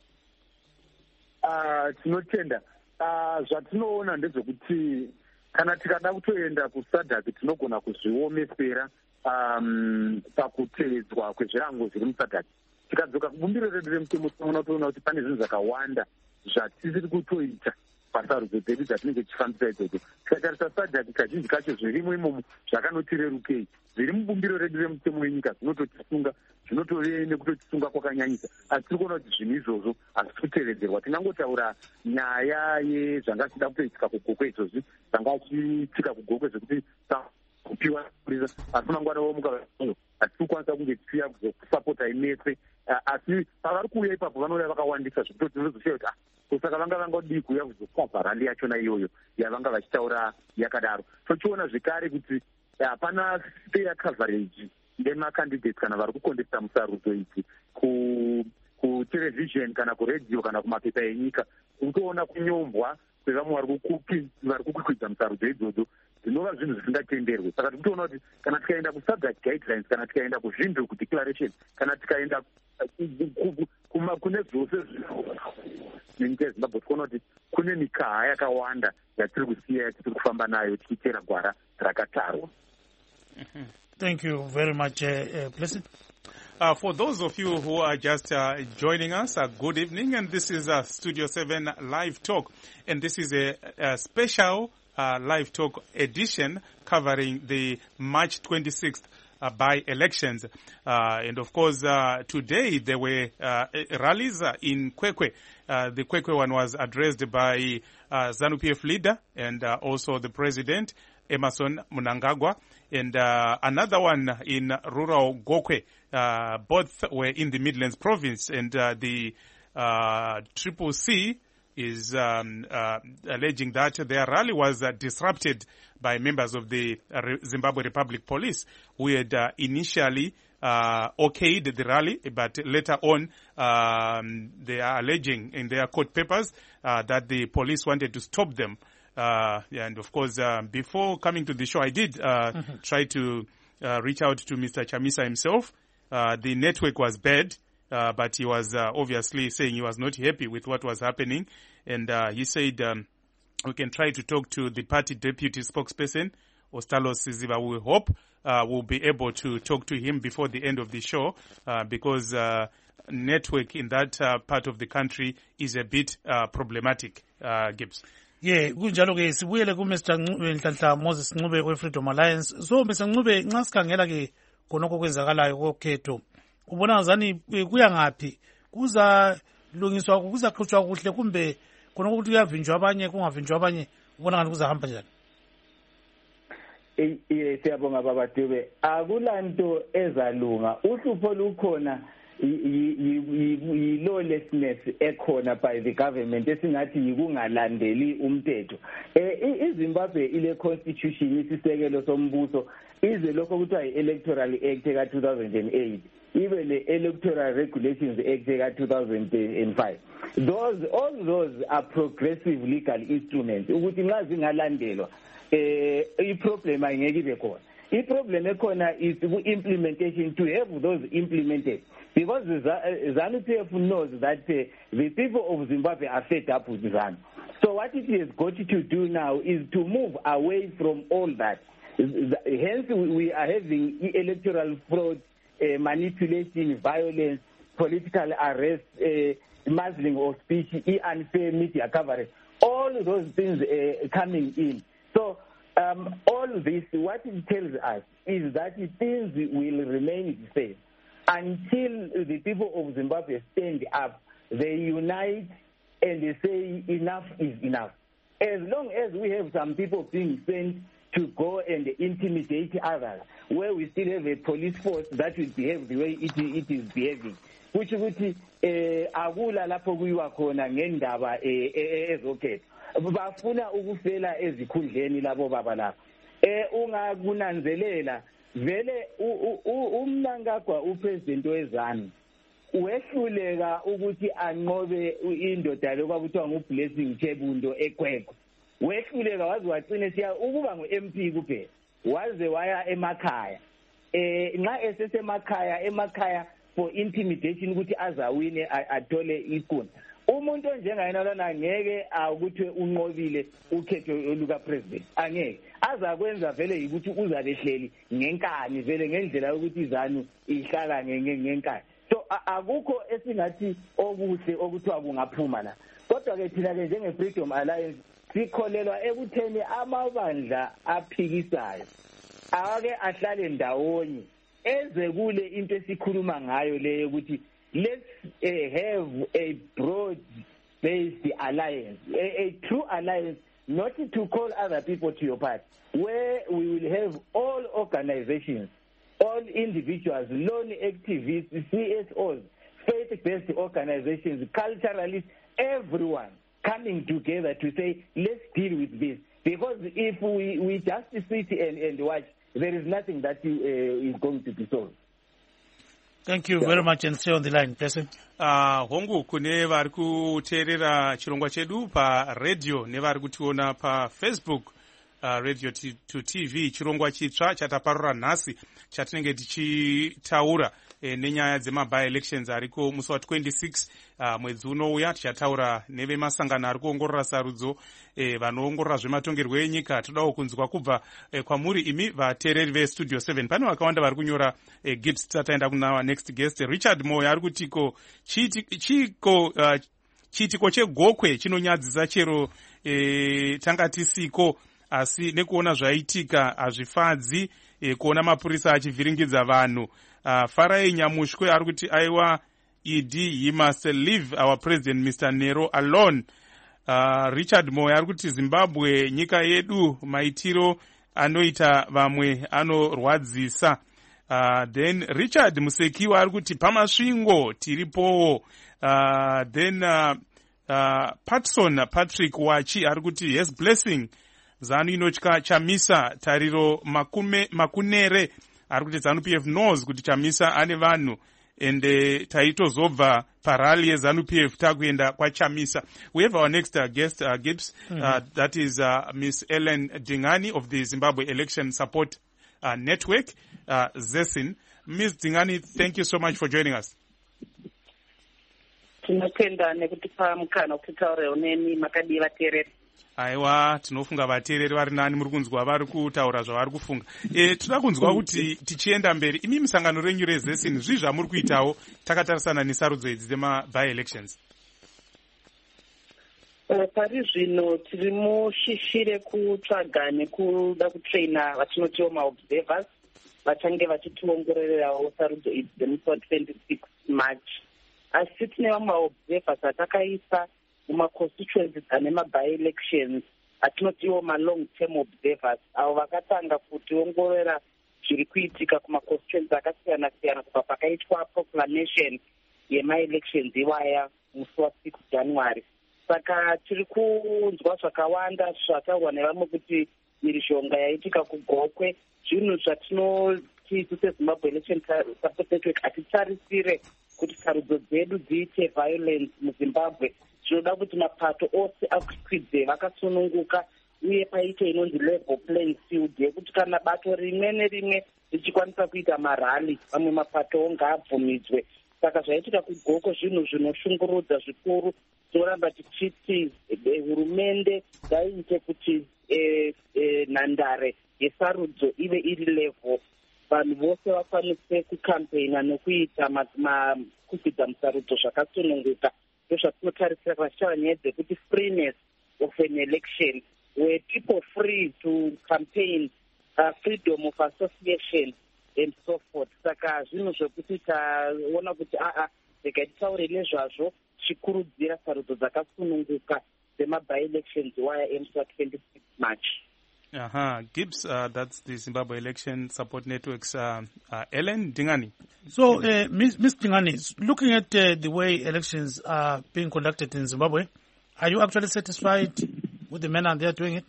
Tinotenda. Zvatinoona ndezvekuti kana tikada kutoenda kusadhaki tinogona kuzviomesera pakutedzwa kwezvirango zviri musadhaki. Tikadzoka kubumbiro redu remutemo tinoona kuti pane zvinhu zvakawanda zvatisiri kutoita pasarudzo dzedu dzatinenge tichifambisa idzodzo. Tikatarisa sadhaki kazhinji kacho zvirimo imomo zvakanotirerukei, zviri mubumbiro redu remutemo wenyika zvinototisunga, zvinotove nekutotisunga kwakanyanyisa. Asi tiri kuona kuti zvinhu izvozvo hazvisi kutevedzerwa. Tingangotaura nyaya yezvanga zvichida kutoitika kugokwe izvozvi, zvanga zvichiitika kugokwe zvekuti kupiwa kurisa, asi mangwana womuka hatiri kukwanisa kunge tichiuya kuzokusapota imese. Asi pavari kuuya ipapo vanouya vakawandisa zvekuti tinozoziva kuti saka vanga vangodii kuuya kuzokapa randi yachona iyoyo yavanga vachitaura yakadaro. Tochiona zvekare kuti hapana fair coverage nemacandidates kana vari kukondesta musarudzo idzi kutelevhizheni kana kuredhiyo kana kumapepa enyika. Kutoona kunyombwa kwevamwe vari kukwikwidza musarudzo idzodzo zvinova zvinhu zvisingatenderwe. Saka tikutoona kuti kana tikaenda kusadhaki guidelines, kana tikaenda kuzvindruku declaration, kana tikaenda kune zvose nenyika yezimbabwe, tikuona kuti kune mikaha yakawanda yatiri kusiya yatiri kufamba nayo tichitera gwara rakatarwa. Thank you very much, Blessed. For those of you who are just joining us, good evening, and this is Studio 7 Live Talk, and this is a special Live Talk edition covering the March 26th by-elections. And of course, today there were rallies in Kwekwe. The Kwekwe one was addressed by ZANU-PF leader and also the president, Emmerson Mnangagwa, and another one in rural Gokwe. Both were in the Midlands province, and the Triple C is alleging that their rally was disrupted by members of the Zimbabwe Republic Police, who had initially okayed the rally, but later on they are alleging in their court papers that the police wanted to stop them. And of course, before coming to the show, I did try to reach out to Mr. Chamisa himself. The network was bad, but he was obviously saying he was not happy with what was happening. And he said we can try to talk to the party deputy spokesperson, Ostalos Siziva. We hope we'll be able to talk to him before the end of the show because network in that part of the country is a bit problematic, Gibbs. kunjalo-ke sibuyele ku-Mr. Nhlanhla Moses Ncube we-Freedom Alliance. So Mr. Ncube, nxa sikhangela-ke khonokho kwenzakalayo kokhetho, ubona ngazani kuya ngaphi? Kuzalungiswa, kuzaqhutshwa kuhle, kumbe khonokho ukuthi kuyavinjwa abanye kungavinjwa abanye, ubona ngani kuzahamba njani? Siyabonga baba Dube. Akulanto ezalunga. Uhlupho lukhona yi-lawlessness ekhona by the government esingathi yikungalandeli umthetho. iZimbabwe ile constitution isisekelo sombuso ize lokho kuthiwa yi-Electoral Act ka-2008 ibe le-Electoral Regulations Act ka-2005. All those are progressive legal instruments ukuthi nxa zingalandelwa i-problem ayingeke ibe khona. I-problem ekhona is implementation, to have those implemented, because ZANU-PF knows that the people of Zimbabwe are fed up with ZANU. So what it has got to do now is to move away from all that. Hence we are having electoral fraud, manipulation, violence, political arrest, muzzling of speech, unfair media coverage, all those things coming in. So all this, what it tells us is that things will remain the same until the people of Zimbabwe stand up, they unite, and they say enough is enough. As long as we have some people being sent to go and intimidate others, where we still have a police force that will behave the way it is behaving, which would akula lapho kuyiwa khona ngendaba ezokhetho. Bafuna ukufela ezikhundleni labo baba lapha. Ungakunanzelela vele uMnangagwa upresident weZANU wehluleka ukuthi anqobe indoda lokwakuthiwa nguBlessing Chebundo eGwegwe. Wehluleka waze wagcina siya ukuba ngu-MP kuphela, waze waya emakhaya. Nxa emakhaya for intimidation ukuthi azawine athole iqunda. Umuntu njengayena lona ngeke ukuthi unqobile ukhetho oluka president, angeke azakwenza vele ukuthi uzabehleli ngenkani vele ngendlela ukuthi izanu ihlala ngenkani. So akukho esingathi okuhle okuthiwa kungaphuma la. Kodwa ke thina ke njenge Freedom Alliance sikholelwa ekutheni amabandla aphikisayo ake ahlale ndawonye eze kule into esikhuluma ngayo le ukuthi let's have a broad-based alliance, a true alliance, not to call other people to your party, where we will have all organizations, all individuals, lone activists, CSOs, faith-based organizations, culturalists, everyone coming together to say, let's deal with this. Because if we just sit and watch, there is nothing that is going to be solved. Thank you very much, and stay on the line, Blessing. Hongu kune vari kuteerera chirongwa chedu paredhiyo nevari kutiona paFacebook, radio to TV. Chirongwa chitsva chataparura nhasi chatinenge tichitaura nenyaya dzema-by-elections ariko musi wa26 mwedzi unouya. Tichataura nevemasangano ari kuongorora sarudzo, vanoongorora zvematongerwo enyika. Todawo kunzwa kubva kwamuri imi vateereri vestudio 7. Pane vakawanda vari kunyora gifts tataenda kunawa next guest. Richard Moyo ari kutiko chiitiko chegokwe chinonyadzisa chero tanga tisiko, asi nekuona zvaitika hazvifadzi kuona mapurisa achivhiringidza vanhu. Farai Nyamushwe ari kuti aiwa he must leave our president Mr. Nero alone. Richard Moyo ari kuti Zimbabwe nyika yedu, maitiro anoita vamwe anorwadzisa. Then Richard Musekiwa ari kuti pamasvingo tiripowo. Then Patson Patrick Wachi ari kuti yes blessing ZANU inotya Chamisa tariro makunere ari kuti ZANU-PF knows kuti Chamisa ane vanhu ende taitozobva parali yeZANU-PF takuenda kwaChamisa. We have our next guest, Gibbs, that is Miss Ellen Dingani of the Zimbabwe Election Support Network, ZESIN. Miss Dingani, thank you so much for joining us. Tinotenda nekutipa mukana wekutaura nemi makadi vateereri. Aiwa, tinofunga vateereri vari nani muri kunzwa vari kutaura zvavari kufunga. Toda kunzwa kuti tichienda mberi, imi musangano renyu rezesini zvii zvamuri kuitawo takatarisana nesarudzo idzi dzema by-elections? Pari zvino tiri mushishire kutsvaga nekuda kutraina vatinotiwo maobservers vachange vachitiongorerawo sarudzo idzi dzemusi wa26 March. Asi tine vamwe maobservers atakaisa mumaconstituencies ane maby-elections atinotiwo malong term observers, avo vakatanga kutiongorera zviri kuitika kumaconstituencies akasiyana-siyana kubva pakaitwa proclamation yema-elections iwaya musi wa6 January. Saka tiri kunzwa zvakawanda zvataurwa nevamwe kuti mhirizhonga yaitika kuGokwe zvinhu zvatinoti seZimbabwe Election Support Network hatitarisire kuti sarudzo dzedu dziite violence muZimbabwe. Zvinoda kuti mapato ose akwidze vakasununguka uye paite inonzi level playing field yekuti kana bato rimwe nerimwe richikwanisa kuita marali mamwe mapato ngaabvumidzwe. Saka zvaitika kuGokwe zvinhu zvinoshungurudza zvikuru. Tinoramba tichiti hurumende ngaiite kuti nhandare yesarudzo ive iri level, vanhu vose vakwanise kukampeina nekuita kukwidza musarudzo zvakasununguka. Ndozvatinotarisira kuti zvichava nyaya dzekuti freeness of an election, where people free to campaign, freedom of association and so forth. Saka zvinhu zvokuti taona kuti ndikataure nezvazvo chikurudzira sarudzo dzakasununguka dzemaby-elections waya emusi wa26 March. Gibbs, that's the Zimbabwe Election Support Network's Ellen Dingani. So, Ms. Dingani, looking at the way elections are being conducted in Zimbabwe, are you actually satisfied with the manner they are doing it?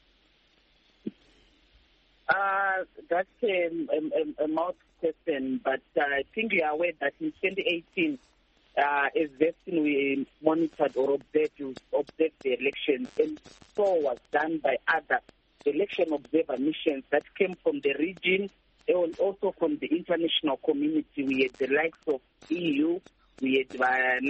That's a mouth question, but I think you are aware that in 2018, as Western, we monitored or observed the elections, and so was done by other election observer missions that came from the region and also from the international community. We had the likes of EU, we had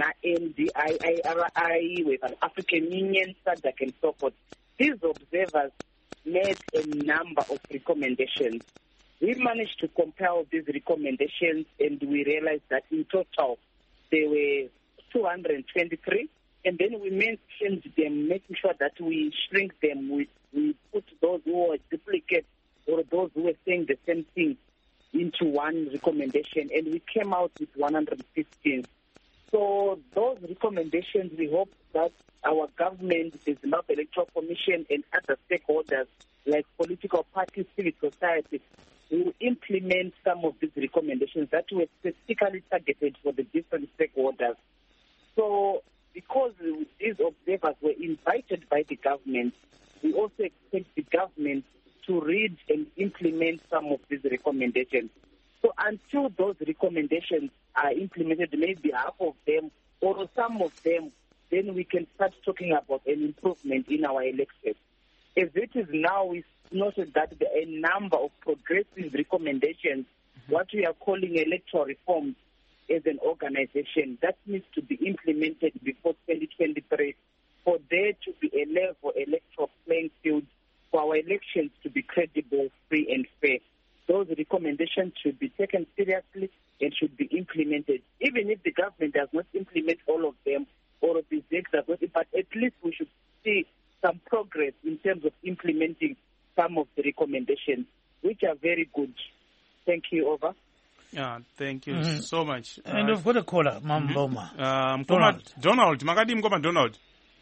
NDIRI, we had African Union, SADC, and so forth. These observers made a number of recommendations. We managed to compile these recommendations, and we realized that in total there were 223, and then we mentioned them, making sure that we shrink them. We put those who were duplicates or those who were saying the same thing into one recommendation, and we came out with 115. So those recommendations, we hope that our government, the Zimbabwe Electoral Commission, and other stakeholders like political parties, civil society, will implement some of these recommendations that were specifically targeted for the different stakeholders. So because these observers were invited by the government, we also expect the government to read and implement some of these recommendations. So until those recommendations are implemented, maybe half of them or some of them, then we can start talking about an improvement in our elections. As it is now, we noted that there are a number of progressive recommendations, what we are calling electoral reforms as an organization, that needs to be implemented before 2023 for there to be a level electoral playing field for our elections to be credible, free and fair. Those recommendations should be taken seriously and should be implemented. Even if the government does not implement all of them, or the ZEC does not, but at least we should see some progress in terms of implementing some of the recommendations, which are very good. Thank you. Over. Yeah, thank you so much. And we've got a caller, Mboma. Donald, Magadi Mgoma Donald.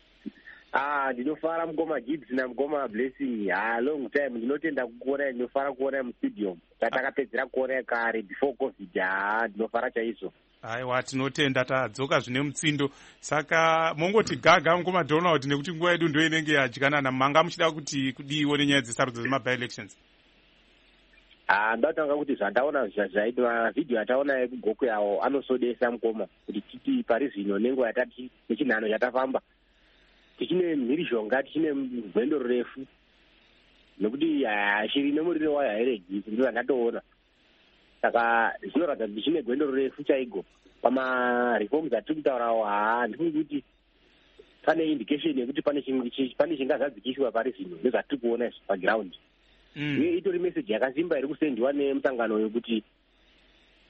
Ndinofara Mgoma Gibbs na Mgoma Blessing. Long time ndinotenda kuona, ndinofara kuona mustudio tatakapedzera kuona kare before covid. Ndinofara chaizvo. Aiwa, tinotenda tadzoka zvine mutsindo. Saka mongoti gaga Mgoma Donald nekuti nguva yedu ndo inenge yadyanana. Manga muchida kuti kudiwo nenyaya dzesarudzo dzemaby elections. Ndatanga kuti zvandaona zvaitwa video ataona ekuGokwe yawo anosodesa Mgoma kuti titi pari zvino nenguva yatati nechinhano chatafamba tichine mhirizhonga, tichine gwendo refu, nekuti shiri nemuriro wayo hairegisi, ndizvo ndatoona. Saka zvinoratidza kuti tichine gwendo refu chaigo pamareforms atiri kutaurawo. Ndifuni kuti pane indication yekuti pane chingazadzikiswa pari zvino nezvatiri kuona izvi paground. Uye itori message yakasimba iri kusendiwa nemusangano yokuti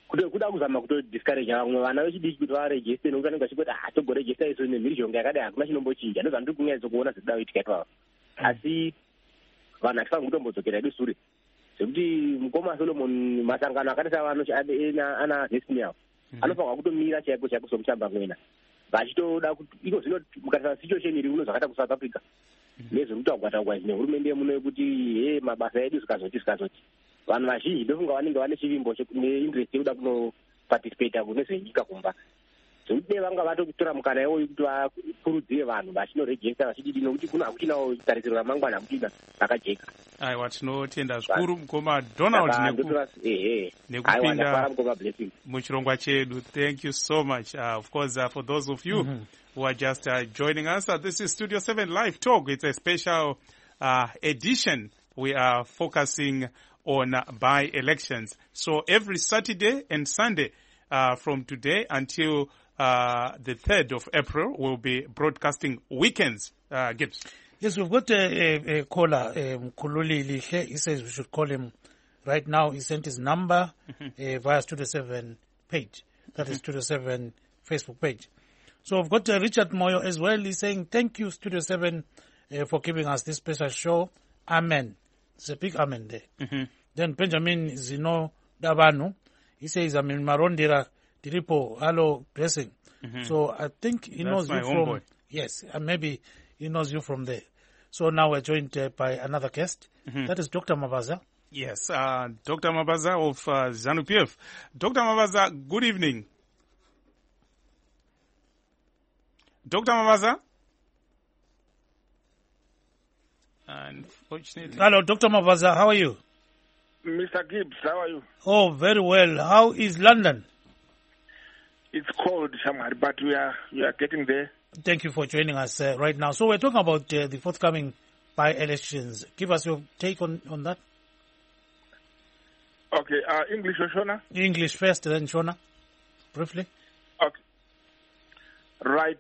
kuda kuzama kutodiscourage vamwe vana vechidiki kuti varegiste nokuti anenge achikuti togoregista iso nemhirizhonga yakadai hakuna chinombochinja ndozva ndiri kunyanyisa kuona zvekuda kuitika ipava asi vanhu hatifanira kutombodzokera edu sure zvekuti mukoma Solomon masangano akati savano ana destiny avo anofanirwa kutomira chaiko chaiko somuchamba mwena vachitoda kuti iko zvino mukatarisa situation iri kuno zvakaita kuSouth Africa nezvekuti wagwataugwa nehurumende yemuno yekuti mabasa edu zvikazoti vanhu vazhinji ndofunga vanenge vane chivimbo neinterest yekuda kunoparticipata kune zvenyika kumba zvekuti vanga vatotora mukana iwo yekuti vakurudzire vanhu vachinoregista vachididi nokuti kuno hakuchinawo tarisiro ramangwana hakuchina rakajeka. Aiwa, tinotenda zvikuru mukoma Donald nekupinda muchirongwa chedu. Thank you so much. Of course, for those of you who are just joining us, this is Studio 7 Live Talk. It's a special edition. We are focusing on by-elections. So every Saturday and Sunday from today until the 3rd of April, we'll be broadcasting weekends. Gibbs. Yes, we've got a caller, Mkululi Lishe. He says we should call him right now. He sent his number via Studio 7 page. That is Studio 7 Facebook page. So we've got Richard Moyo as well. He's saying, thank you, Studio 7, for giving us this special show. Amen. It's a big amen there. Then Benjamin Zino Dabanu. He says, I'm in Marondira, Diripo, hello, blessing. So I think he knows you from... Boy. Yes, and maybe he knows you from there. So now we're joined by another guest. That is Dr. Mabaza. Yes, Dr. Mabaza of ZANU-PF. Dr. Mabaza, good evening. Dr. Mabaza? Unfortunately. Hello, Dr. Mabaza, how are you? Mr. Gibbs, how are you? Oh, very well. How is London? It's cold, Shamar, but we are getting there. Thank you for joining us right now. So we're talking about the forthcoming by-elections. Give us your take on that. Okay, English or Shona? English first, then Shona, briefly. Okay. Right.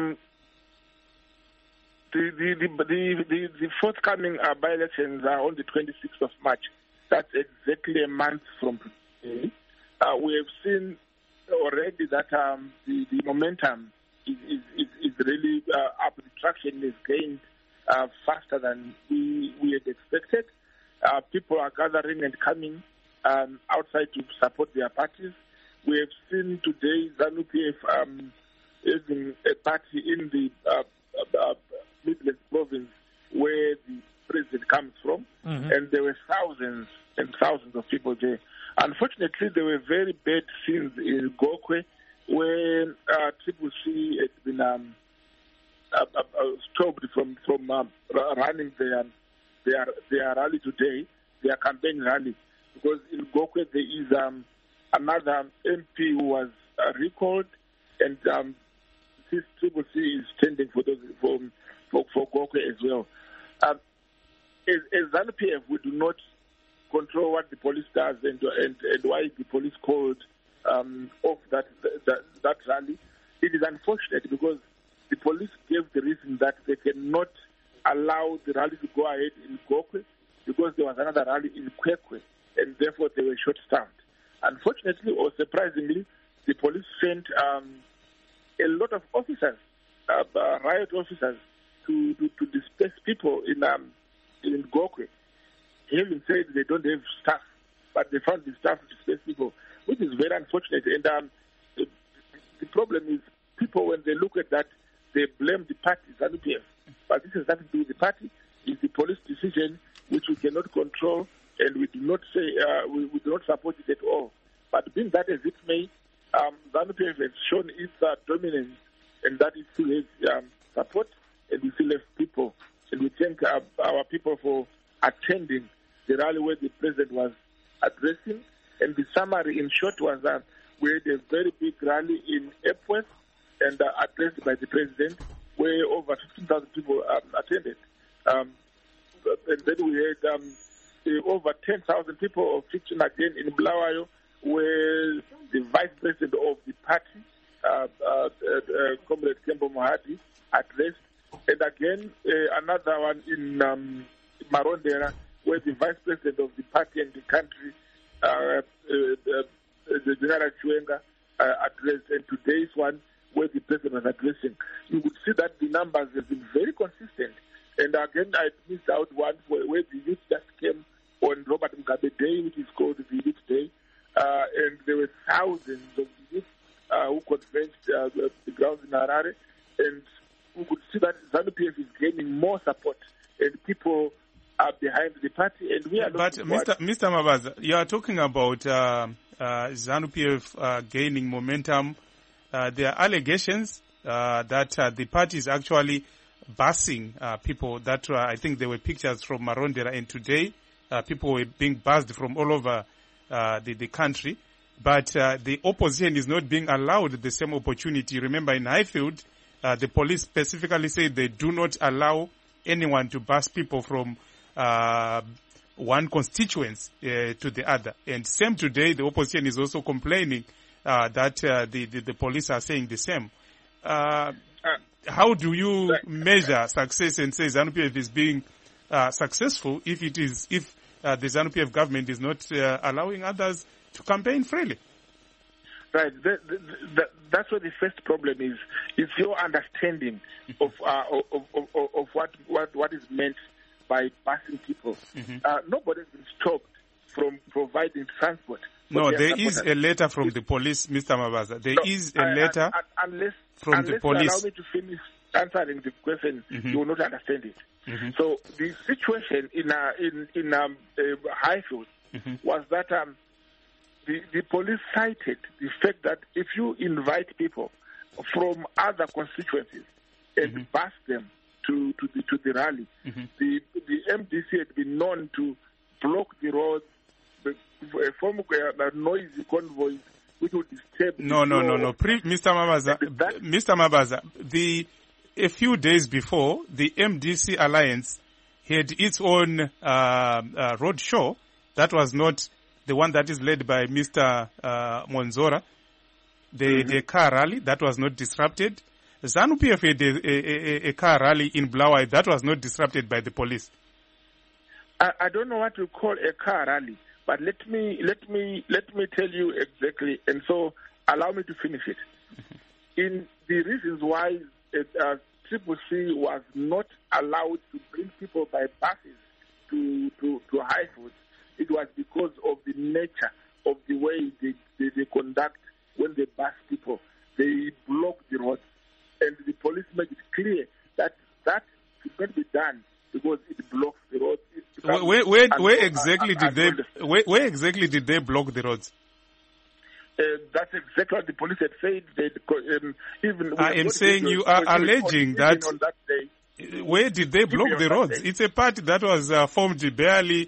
The forthcoming by-elections are on the 26th of March. That's exactly a month from today. We have seen already that the momentum is really up. The traction is gained faster than we had expected. People are gathering and coming outside to support their parties. We have seen today ZANU-PF having a party in the Midlands province where the president comes from, and there were thousands and thousands of people there. Unfortunately, there were very bad scenes in Gokwe where Triple C had been stopped from running their rally today, their campaign rally, because in Gokwe there is another MP who was recalled, and this Triple C is standing for Gokwe as well. As ZANU-PF, we do not control what the police does and why the police called off that rally. It is unfortunate because the police gave the reason that they cannot allow the rally to go ahead in Gokwe because there was another rally in Kwekwe, and therefore they were short-staffed. Unfortunately or surprisingly, the police sent a lot of officers, riot officers, to disperse people in Gokwe. Having said they don't have staff, but they found the staff to disperse people, which is very unfortunate. And the problem is people, when they look at that, they blame the party, ZANU-PF. But this has nothing to do with the party. It's the police decision, which we cannot control, and we do not say we do not support it at all. But being that as it may, ZANU-PF has shown its dominance, and that it still has support, and we still have people. And we thank our people for attending the rally where the president was addressing. And the summary, in short, was that we had a very big rally in Epworth and addressed by the president, where over 15,000 people attended. And then we had over 10,000 people of fiction again in Bulawayo, where the vice president of the party, Comrade Kembo Mohadi, addressed. And again, another one in Marondera, where the vice president of the party and the country the General Chiwenga addressed, and today's one where the president was addressing, you would see that the numbers have been very consistent. And again, I missed out one where the youth just came on Robert Mugabe Day, which is called the Youth Day, and there were thousands of youth who converged the grounds in Harare, and we could see that ZANU-PF is gaining more support, and people are behind the party, and we are. But Mr. Mabaza, you are talking about ZANU-PF gaining momentum. There are allegations that the party is actually busing people. That I think there were pictures from Marondera, and today people were being bussed from all over the country. But the opposition is not being allowed the same opportunity. Remember, in Highfield, the police specifically said they do not allow anyone to bus people from one constituency to the other. And same today, the opposition is also complaining that the police are saying the same. How do you measure success and say ZANU-PF is being successful if the ZANU-PF government is not allowing others to campaign freely? Right. That's what the first problem is. It's your understanding of what is meant by busing people. Nobody has been stopped from providing transport. No, there is a letter from the police, Mr. Mabaza. There is a letter from the police. Unless you allow me to finish answering the question, you will not understand it. So the situation in Highfield was that the police cited the fact that if you invite people from other constituencies and bus them to the rally, the MDC had been known to block the roads, form noisy convoys which would disturb. No. Mr. Mabaza, a few days before, the MDC Alliance had its own road show. That was not the one that is led by Mr. Monzora. The car rally, that was not disrupted. ZANU-PF had a car rally in Blaawai that was not disrupted by the police. I don't know what you call a car rally, but let me tell you exactly, and so allow me to finish it. In the reasons why Triple C was not allowed to bring people by buses to Highfield, it was because of the nature of the way they conduct when they bus people. They block the roads, and the police make it clear that should not be done because it blocks the roads. Where exactly did they block the roads? That's exactly what the police had said. I am saying you are alleging that. On that day, where did they block the roads? It's a party that was formed barely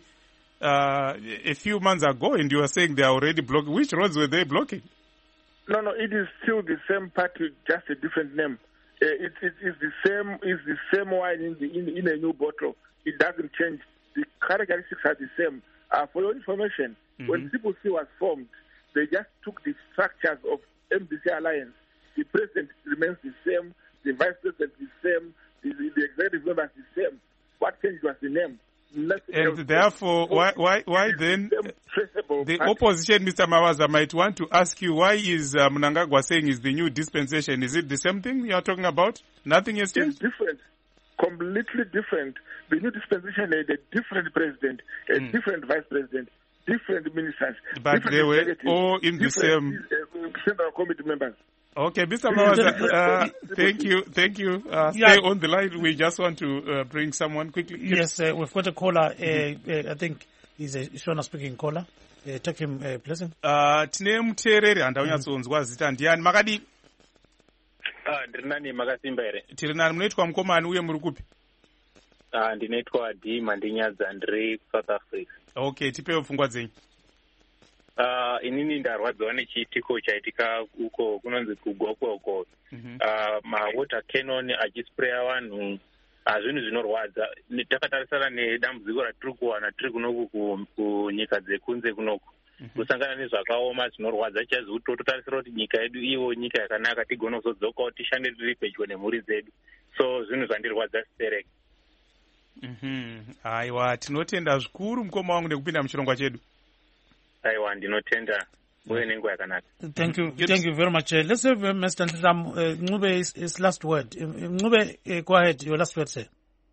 a few months ago, and you are saying they are already blocking. Which roads were they blocking? No, it is still the same party, just a different name. It's the same wine in a new bottle. It doesn't change. The characteristics are the same. For your information, when Triple C was formed, they just took the structures of MDC Alliance. The president remains the same, the vice president is the same, the executive member is the same. What changed was the name. And therefore, why then the opposition, Mr. Mabaza, might want to ask you, why is Mnangagwa saying is the new dispensation? Is it the same thing you are talking about? Nothing has changed? It's different, completely different. The new dispensation had a different president, a different vice president, different ministers. But they were all in the same... Central committee members. Okay, Mr. Mabaza, thank you. Stay on the line. We just want to bring someone quickly. Yes, we've got a caller. I think he's a Shona speaking caller. Take him, pleasant. Tine muterere handaunyatsoonzwa zita ndiani makadi? Ndiri nani makasimba here? Tiri nani, munoitwa mukomani uye muri kupi? Ndinoitwa D Mandinyadza, ndiri South Africa. Okay, tipewo pfungwa dzenyu. Inini ndarwadziwa nechiitiko chaitika uko kunonzi kugokwe uko. Mawater cannon achispraya vanhu, zvinhu zvinorwadza. Takatarisana nedambudziko ratiri kuwana tiri kunoku kunyika dzekunze kunoku. Kusangana nezvakaoma zvinorwadza chaizvo kuti totarisira kuti nyika yedu iwo nyika yakanaka tigona kuzodzokawo tishande tiri pedyo nemhuri dzedu. So zvinhu zvandirwadza sipereke. Aiwa, tinotenda zvikuru mukoma wangu nekupinda muchirongwa chedu. Aiwa, ndinotenda. muve nenguva yakanaka. Thank you very much. Let's have Mr. Ncube his last word. Ncube, go ahead, your last word, sir.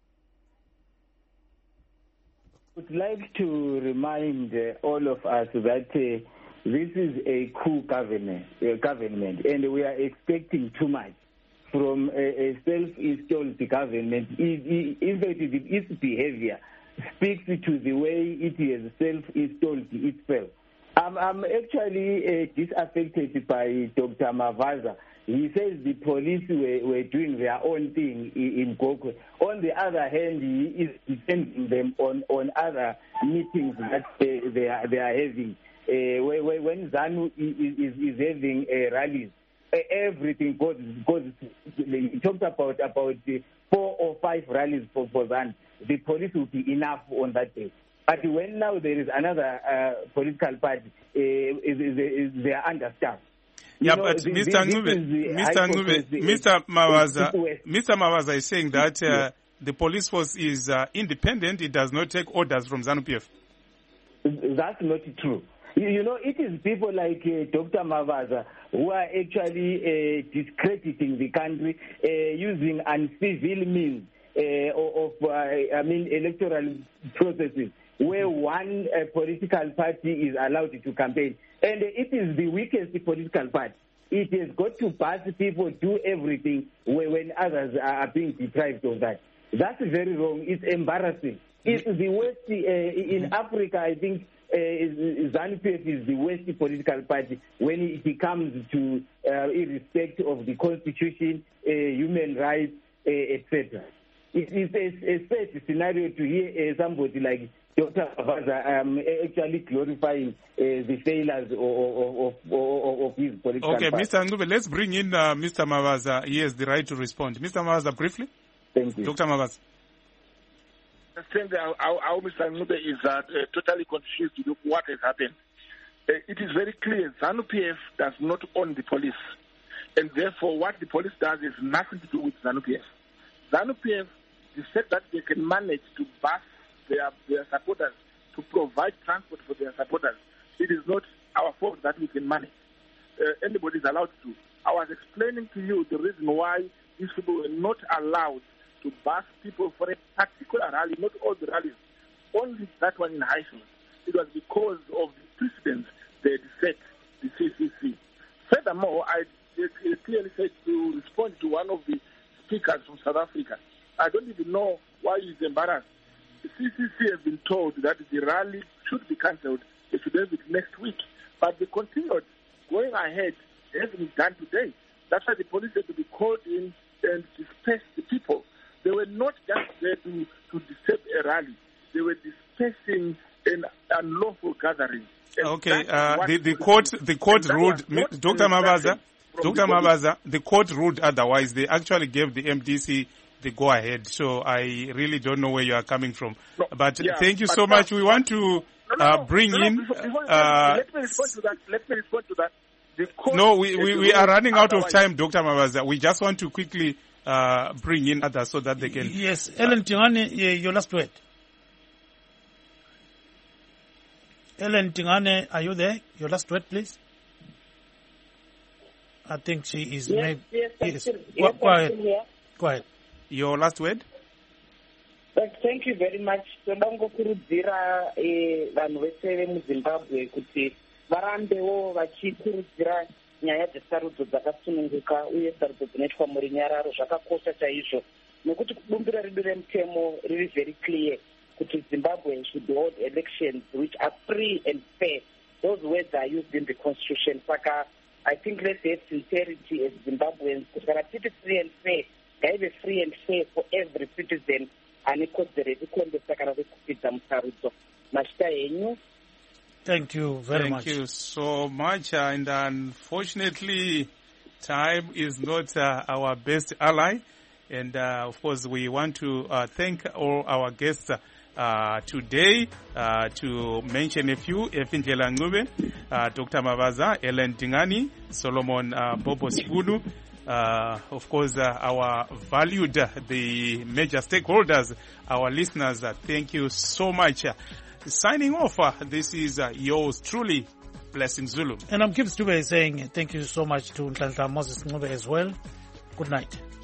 I would like to remind all of us that this is a coup government, and we are expecting too much from a self-installed government. In fact, its behavior speaks to the way it has self-installed itself. I'm actually disaffected by Dr. Mavaza. He says the police were doing their own thing in Gokwe. On the other hand, he is defending them on other meetings that they are having. When ZANU is having rallies, everything goes. He talked about 4 or 5 rallies for ZANU. The police will be enough on that day. But when now there is another political party, they are understaffed. Yeah, but Mr. Mavaza is saying that the police force is independent. It does not take orders from ZANU-PF. That's not true. It is people like Dr. Mavaza who are actually discrediting the country using uncivil means of electoral processes where one political party is allowed to campaign. And it is the weakest political party. It has got to pass people, do everything when others are being deprived of that. That's very wrong. It's embarrassing. It's the worst in Africa. I think ZANU-PF is the worst political party when it comes to irrespect of the constitution, human rights, etc. It is a sad scenario to hear somebody like Dr. Mavaza actually glorifying the failures of his political party. Okay, Mr. Ncube, let's bring in Mr. Mavaza. He has the right to respond. Mr. Mavaza, briefly. Thank you. Dr. Mavaza. I think how Mr. Ncube is totally confused with what has happened. It is very clear ZANU-PF does not own the police. And therefore, what the police does is nothing to do with ZANU-PF. ZANU-PF, the fact that they can manage to bus their supporters, to provide transport for their supporters, it is not our fault that we can manage. Anybody is allowed to. I was explaining to you the reason why these people were not allowed to bus people for a particular rally, not all the rallies, only that one in Highfield. It was because of the precedents they had set, the CCC. Furthermore, I clearly said to respond to one of the speakers from South Africa, I don't even know why he's embarrassed. The CCC has been told that the rally should be cancelled. They should have it next week. But they continued going ahead. They haven't been done today. That's why the police had to be called in and disperse the people. They were not just there to disturb a rally. They were dispersing an unlawful gathering. And okay, the court ruled, Dr. Mavaza, the court ruled otherwise. They actually gave the MDC the go-ahead. So I really don't know where you are coming from. No, but yeah, thank you so much. We want to bring in... let me respond to that. The court we are running out of time, Dr. Mavaza. We just want to quickly bring in others so that they can... Yes, Ellen Tingane, your last word. Ellen Tingane, are you there? Your last word, please. I think she is... Yes. Go ahead. Go ahead. Your last word? Thank you very much. Toda ngokurudzira vanhu vese vemuZimbabwe kuti varambewo vachikurudzira nyaya dzesarudzo dzakasununguka uye sarudzo dzinoitwa muri Nyararo zvakakosha chaizvo nekuti kubumbiro redu remutemo riri very clear kuti Zimbabwe should hold elections which are free and fair. Those words are used in the constitution. Saka I think let's have sincerity as Zimbabweans kuti kana titi free and fair, ngaive free and fair for every citizen ane kodzero yekukombesa kana kukupidza musarudzo. Mashita henyu. Thank you very much. Thank you so much. And unfortunately, time is not our best ally. And of course, we want to thank all our guests today. To mention a few: Efindlela Ncube, Dr. Mavaza, Ellen Tingane, Solomon Bobo Sibulu. Of course, our valued, the major stakeholders, our listeners, thank you so much. Signing off, this is yours truly, Blessing Zulu. And I'm Gibbs Dube saying thank you so much to Nhlanhla Moses Ncube as well. Good night.